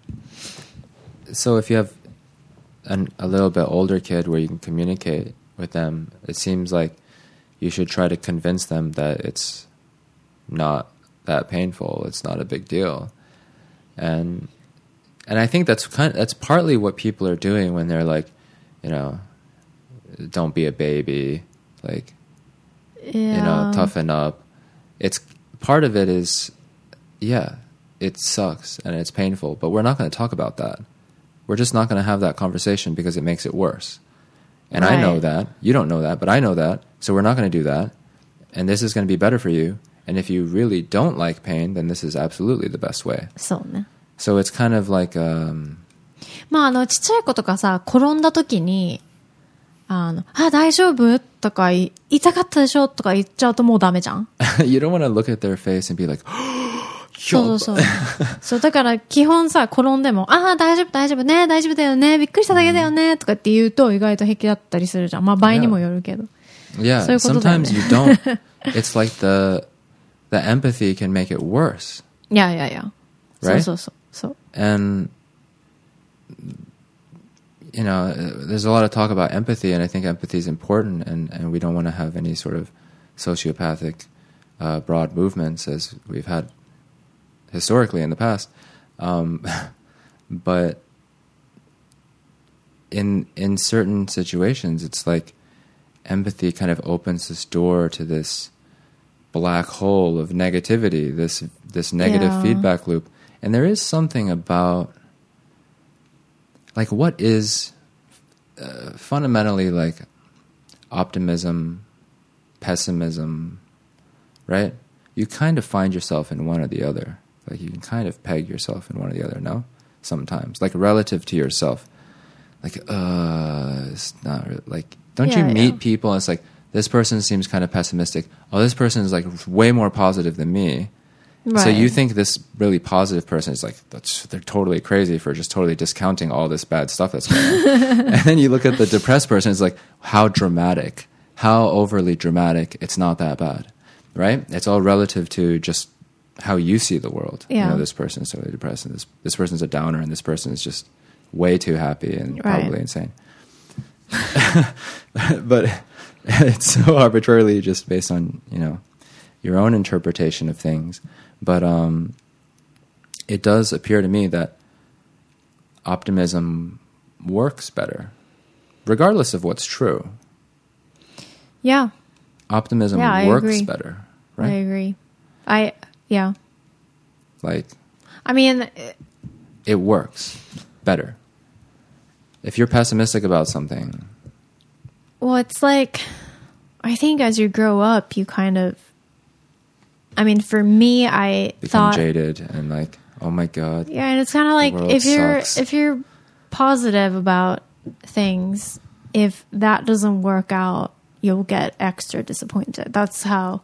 So if you have a little bit older kid where you can communicate with them, it seems like you should try to convince them that it's not that painful. It's not a big deal. And I think that's partly what people are doing when they're like, you know, don't be a baby, like, you know, toughen up. It's part of it is, yeah, it sucks and it's painful, but we're not going to talk about that. We're just not going to have that conversation because it makes it worse. And Right. I know that. You don't know that, but I know that. So we're not going to do that. And this is going to be better for you. And if you really don't like pain, then this is absolutely the best way. そうね。 So it's kind of like, まあちっちゃい子とかさ、転んだ時に、大丈夫とか痛かったでしょとか言っちゃうともうダメじゃん。 you don't want to look at their face and be like, そう。そう、だから基本さ、転んでも、大丈夫ね、大丈夫だよね、びっくりしただけだよね、とかって言うと意外と平気だったりするじゃん。まあ場合にもよるけど。 yeah, そういうことだよね。 sometimes you don't. It's like the empathy can make it worse. いや。 Right? そう。 And, you know, there's a lot of talk about empathy, and I think empathy is important, and we don't want to have any sort of sociopathic broad movements as we've had historically in the past. But in certain situations, it's like empathy kind of opens this door to this black hole of negativity, this negative feedback loop. And there is something about, like, what is fundamentally like optimism, pessimism, right? You kind of find yourself in one or the other. Like, you can kind of peg yourself in one or the other, no? Sometimes. Like, relative to yourself. Like, it's not really, like, don't you meet people and it's like, this person seems kind of pessimistic. Oh, this person is like way more positive than me. Right. So you think this really positive person is like, they're totally crazy for just totally discounting all this bad stuff that's going on. And then you look at the depressed person, it's like, how dramatic, how overly dramatic, it's not that bad, right? It's all relative to just how you see the world. Yeah. You know, this person is totally depressed, and this person's a downer, and this person is just way too happy and probably insane. But it's so arbitrarily just based on, you know, your own interpretation of things. But it does appear to me that optimism works better, regardless of what's true. Yeah. Optimism I works agree. better, right? I agree. Like, I mean, it works better. If you're pessimistic about something, well, it's like, I think as you grow up, you kind of, I mean, for me, I become thought jaded and like, oh my God. Yeah, and it's kind of like world sucks. if you're positive about things, if that doesn't work out, you'll get extra disappointed. That's how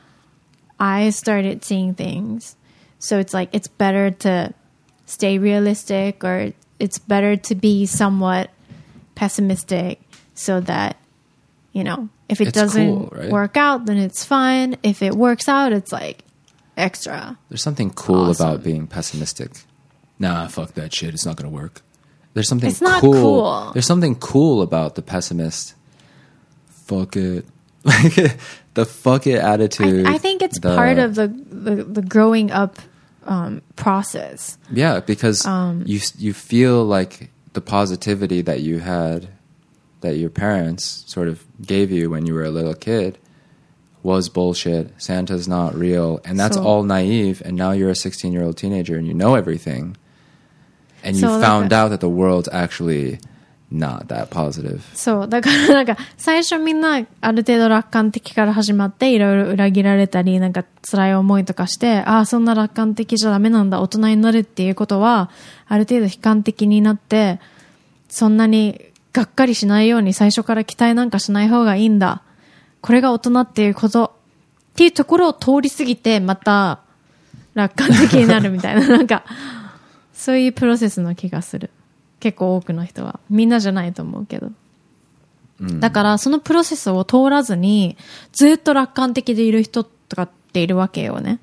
I started seeing things. So it's like, it's better to stay realistic, or it's better to be somewhat pessimistic so that, you know, if it It's doesn't cool, right? work out, then it's fine. If it works out, it's like extra. There's something cool Awesome. about being pessimistic. Nah, fuck that shit. It's not going to work. There's something It's not cool. There's something cool about the pessimist. Fuck it. Like, the fuck it attitude. I think it's part of the growing up process. Yeah, because you feel like the positivity that you had, that your parents sort of gave you when you were a little kid, was bullshit. Santa's not real, and that's all naive. And now you're a 16-year-old teenager and you know everything, and you found out that the world's actually not that positive. そう。だからなんか、最初みんなある程度楽観的から始まって、いろいろ裏切られたり、なんか辛い思いとかして、そんな楽観的じゃダメなんだ、大人になるっていうことは、ある程度悲観的になって、そんなにがっかりしないように最初から期待なんかしない方がいいんだ。これが大人っていうことっていうところを通り過ぎて、また楽観的になるみたいな、なんか、そういうプロセスの気がする。結構多くの人は。みんなじゃないと思うけど。だから、そのプロセスを通らずに、ずっと楽観的でいる人とかっているわけよね。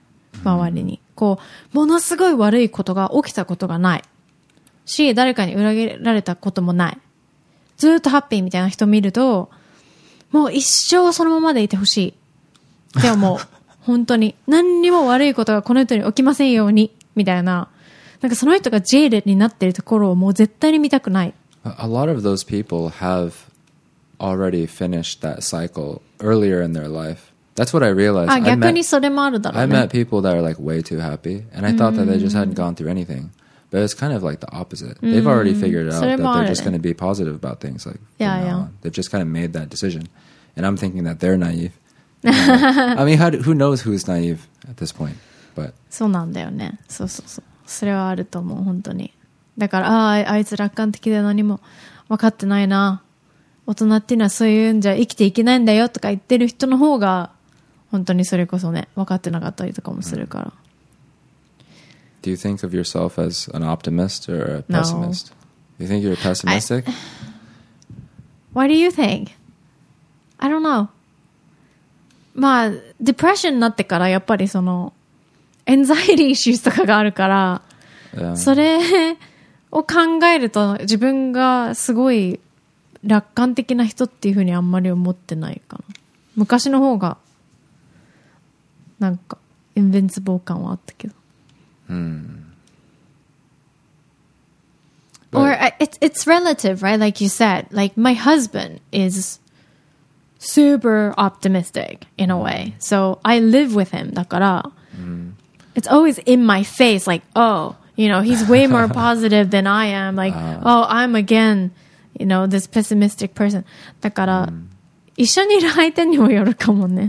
周りに。こう、ものすごい悪いことが起きたことがない。し、誰かに裏切られたこともない。ずーっとハッピーみたいな人見ると、もう一生そのままでいてほしい。って思う。本当に。何にも悪いことがこの人に起きませんように。みたいな。なんかその人がジェイルになってるところをもう絶対に見たくない。 A lot of those people have already finished that cycle earlier in their life. That's what I realized. あ、逆にそれもあるだろう I ね。 met people that are like way too happy, and I thought that they just hadn't gone through anything. But it's kind of like the opposite. They've already figured out that they're just going to be positive about things. Like, Yeah, from now yeah. on. They've just kind of made that decision. And I'm thinking that they're naive. I mean, who knows who's naive at this point? But そうなんだよね。そうそうそう。それはあると思う、本当に。だから、あいつ楽観的で何も分かってないな。大人っていうのはそういうんじゃ生きていけないんだよとか言ってる人の方が、本当にそれこそね、分かってなかったりとかもするから。 do you think of yourself as an optimist or a pessimist? You think you're pessimistic? What do you think? I don't know. まあ、デプレッションになってからやっぱりその、エンザイリーシューとかがあるから、それを考えると自分がすごい楽観的な人っていうふうにあんまり思ってないかな。昔の方が、なんか、インベンシブル感はあったけど。Or it's relative, right? Like you said, like my husband is super optimistic in a way. So I live with him. だから、it's always in my face, like, oh, you know, he's way more positive than I am. Like, oh, I'm again, you know, this pessimistic person. だから、一緒にいる相手にもよるかもね。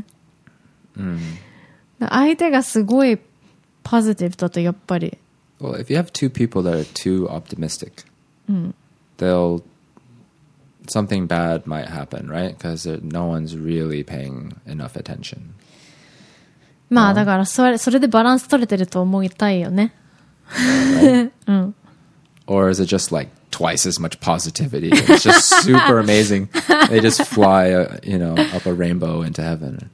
相手がすごいポジティブだとやっぱり。 Well, if you have two people that are too optimistic, something bad might happen, right? Because no one's really paying enough attention. まあだからそれでバランス取れてると思いたいよね。 Right? Or is it just like twice as much positivity? It's just super amazing. They just fly, you know, up a rainbow into heaven.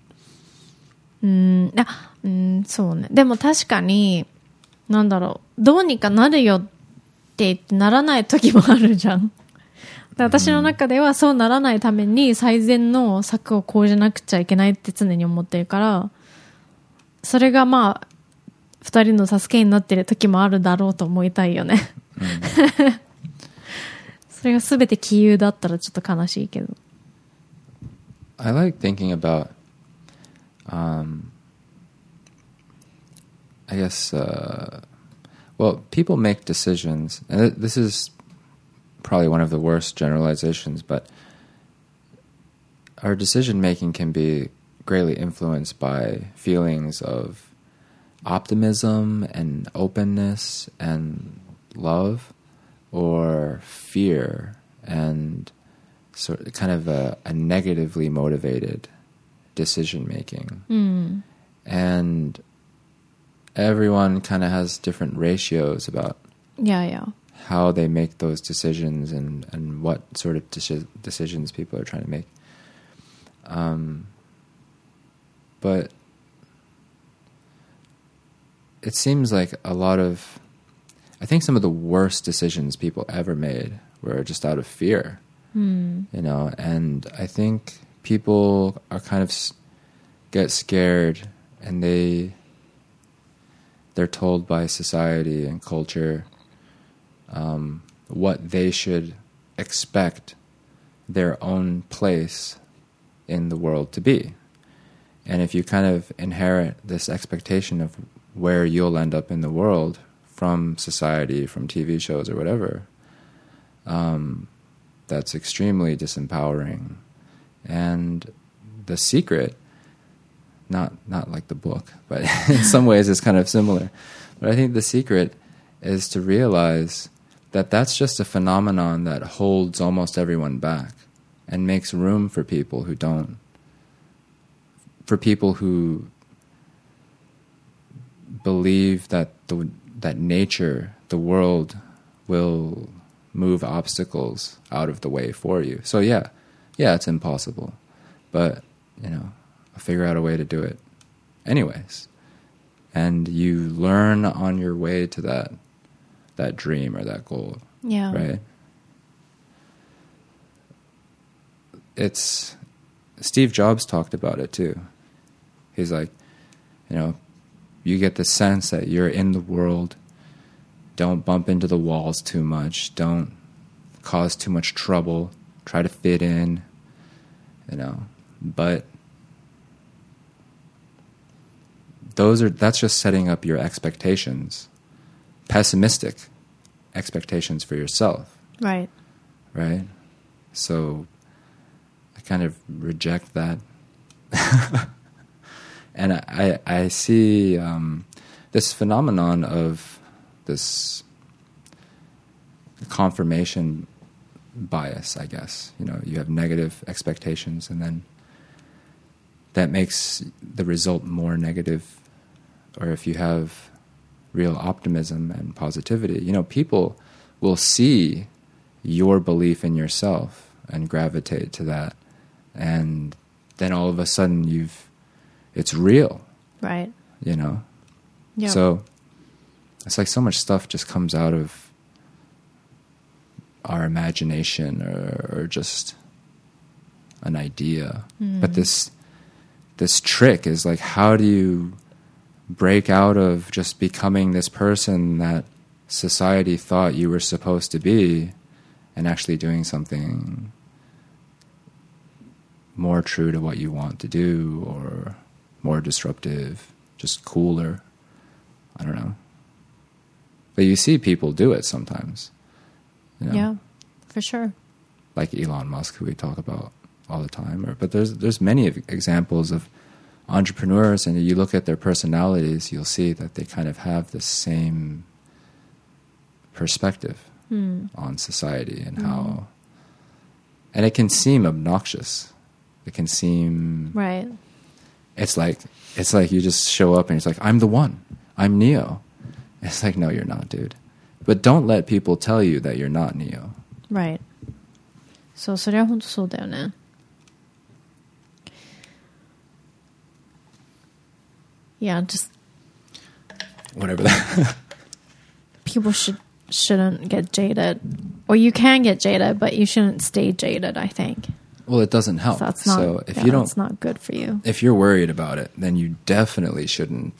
そうね。でも確かに、なんだろう、どうにかなるよって言ってならない時もあるじゃん。私の中ではそうならないために最善の策を講じなくちゃいけないって常に思ってるから、それがまあ、二人の助けになってる時もあるだろうと思いたいよね。それが全て杞憂だったらちょっと悲しいけど。 I like thinking about, I guess, well, people make decisions, and this is probably one of the worst generalizations, but our decision making can be greatly influenced by feelings of optimism and openness and love, or fear and sort of kind of a negatively motivated decision making. And everyone kind of has different ratios about how they make those decisions and what sort of decisions people are trying to make. But it seems like I think some of the worst decisions people ever made were just out of fear, you know, and I think people are kind of get scared and they're told by society and culture what they should expect their own place in the world to be. And if you kind of inherit this expectation of where you'll end up in the world from society, from TV shows or whatever, that's extremely disempowering. And the secret, not like the book, but in some ways it's kind of similar. But I think the secret is to realize that that's just a phenomenon that holds almost everyone back and makes room for people who don't. For people who believe that that nature, the world, will move obstacles out of the way for you. So yeah, it's impossible, but you know, I'll figure out a way to do it anyways. and you learn on your way to that dream or that goal. Yeah. Right? It's Steve Jobs talked about it too. He's like, you get the sense that you're in the world. Don't bump into the walls too much. Don't cause too much trouble. Try to fit in, but that's just setting up your expectations, pessimistic expectations for yourself. Right. Right? So I kind of reject that. And I see this phenomenon of this confirmation bias, I guess. You have negative expectations, and then that makes the result more negative. Or if you have real optimism and positivity, people will see your belief in yourself and gravitate to that. And then all of a sudden it's real. Right. Yep. So it's like so much stuff just comes out of our imagination or just an idea. But this trick is like, how do you break out of just becoming this person that society thought you were supposed to be and actually doing something more true to what you want to do, or more disruptive, just cooler. I don't know. But you see people do it sometimes. Yeah, for sure. Like Elon Musk, who we talk about all the time. But there's many examples of entrepreneurs, and you look at their personalities, you'll see that they kind of have the same perspective on society and how... And it can seem obnoxious. It can seem... Right. It's like you just show up and it's like, I'm the one. I'm Neo. It's like, no, you're not, dude. But don't let people tell you that you're not Neo. Right. そう、それは本当そうだよね。Yeah, just Whatever that... people shouldn't get jaded. Or you can get jaded, but you shouldn't stay jaded, I think. Well, it doesn't help. So that's not, so if you don't... that's not good for you. If you're worried about it, then you definitely shouldn't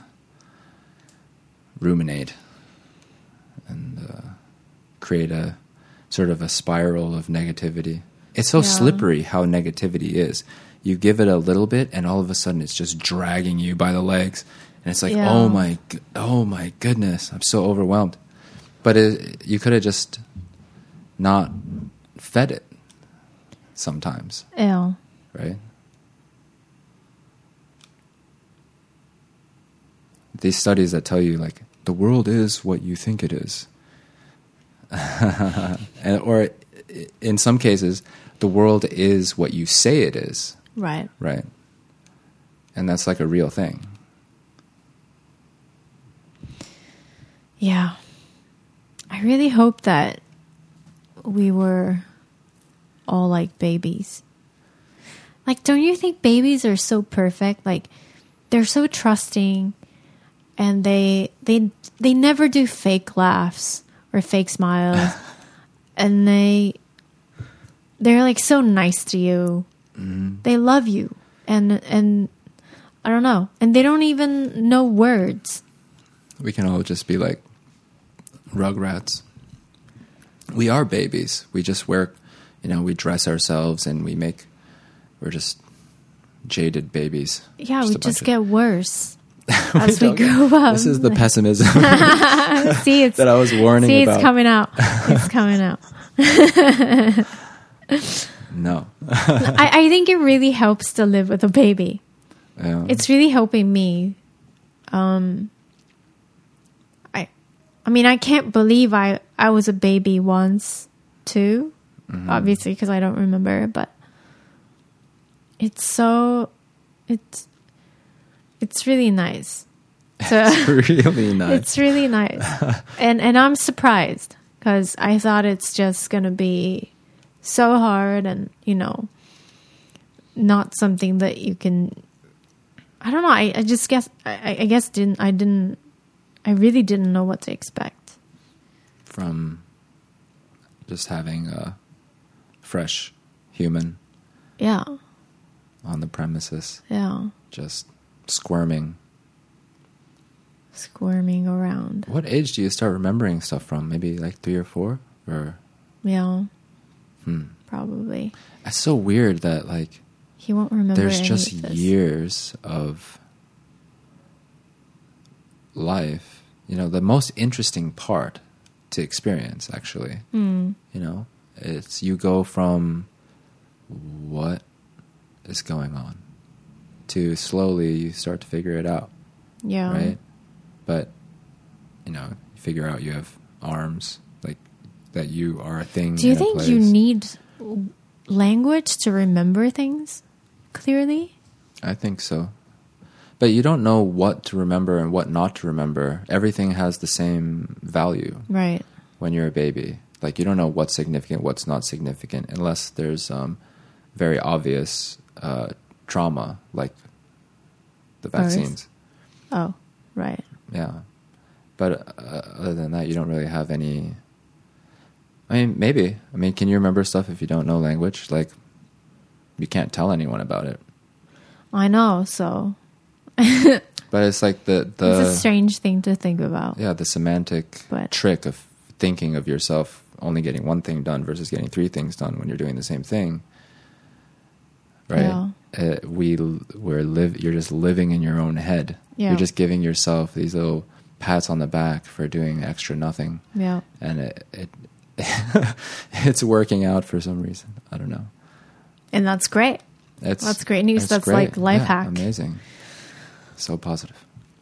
ruminate and create a sort of a spiral of negativity. It's so slippery how negativity is. You give it a little bit, and all of a sudden it's just dragging you by the legs. And it's like, oh my goodness, I'm so overwhelmed. But you could have just not fed it sometimes. Yeah. Right? These studies that tell you, like, the world is what you think it is. Or in some cases, the world is what you say it is. Right. Right. And that's like a real thing. Yeah. I really hope that we were all like babies. Like, don't you think babies are so perfect? Like, they're so trusting, and they never do fake laughs or fake smiles. And they're like so nice to you. They love you. And I don't know. And they don't even know words. We can all just be like Rugrats. We are babies. We just wear, we dress ourselves and we're just jaded babies. Yeah, just we just get worse as we grow up. This is the pessimism See, it's, that I was warning about. It's coming out. It's coming out. No. I think it really helps to live with a baby. Yeah. It's really helping me. I mean, I can't believe I was a baby once, too. Mm-hmm. Obviously, because I don't remember. But it's really nice. It's really nice. It's really nice. And I'm surprised, because I thought it's just going to be so hard and, not something that you can, I don't know. I just guess I guess I really didn't know what to expect from just having a fresh human Yeah. on the premises, Yeah. just squirming. Squirming around. What age do you start remembering stuff from? Maybe like 3 or 4? Or Yeah. Probably. it's so weird that like He won't remember there's any just of this. years of life, you know, the most interesting part to experience actually. You know, it's you go from what is going on to slowly you start to figure it out, Yeah. right? But you know, you figure out you have arms, like that you are a thing. Do you in a think place. you need language to remember things clearly? I think so. But you don't know what to remember and what not to remember. Everything has the same value Right. when you're a baby. Like you don't know what's significant, what's not significant, unless there's very obvious trauma, like the Birth. vaccines. Oh, right. Yeah. But other than that, you don't really have any... I mean, maybe. I mean, can you remember stuff if you don't know language? Like, you can't tell anyone about it. I know, so But it's like it's a strange thing to think about. the semantic But- trick of thinking of yourself only getting one thing done versus getting 3 things done when you're doing the same thing. Right? Yeah. You're just living in your own head. Yeah. You're just giving yourself these little pats on the back for doing extra nothing. Yeah. And it it's working out for some reason. I don't know. And that's great. That's great news. it's That's great. like life Yeah, hack. Amazing. So positive.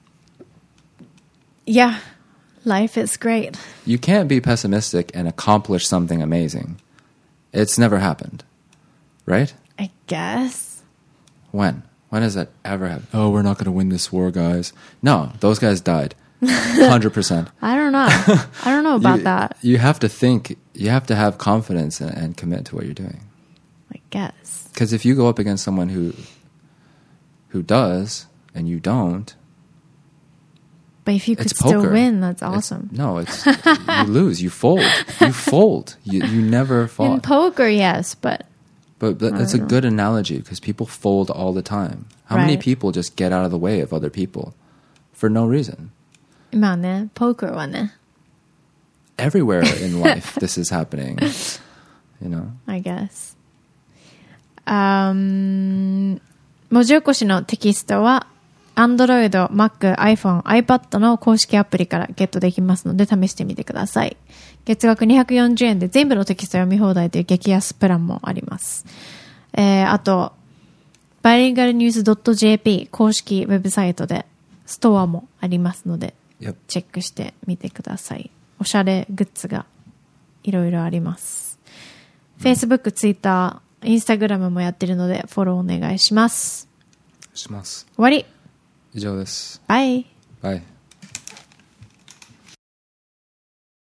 Yeah. Life is great. You can't be pessimistic and accomplish something amazing. It's never happened. Right? I guess. When? When has that ever happened? Oh, we're not going to win this war, guys. No, those guys died. 100%. I don't know. I don't know about that. You have to think, you have to have confidence and commit to what you're doing. I guess. Because if you go up against someone who does and you don't, But if you could it's still poker. win, that's awesome. It's you lose. You fold. You fold. You never In fought. poker, yes, but But that's a good analogy because people fold all the time. How many Right. people just get out of the way of other people for no reason? まあね、ポーカーはね、 Everywhere in life, this is happening. You know? I guess. 文字起こしのテキストは Android、Mac、iPhone、iPad の公式アプリからゲットできますので試してみてください。月額240円で全部のテキスト読み放題という激安プランもあります。あと、bilingualnews.jp 公式ウェブサイトでストアもありますので、 Yep. チェックしてみてください。おしゃれグッズがいろいろあります。Facebook、Twitter、Instagram もやってるのでフォローお願いします。 します。 終わり。 以上です。 バイ。 バイ。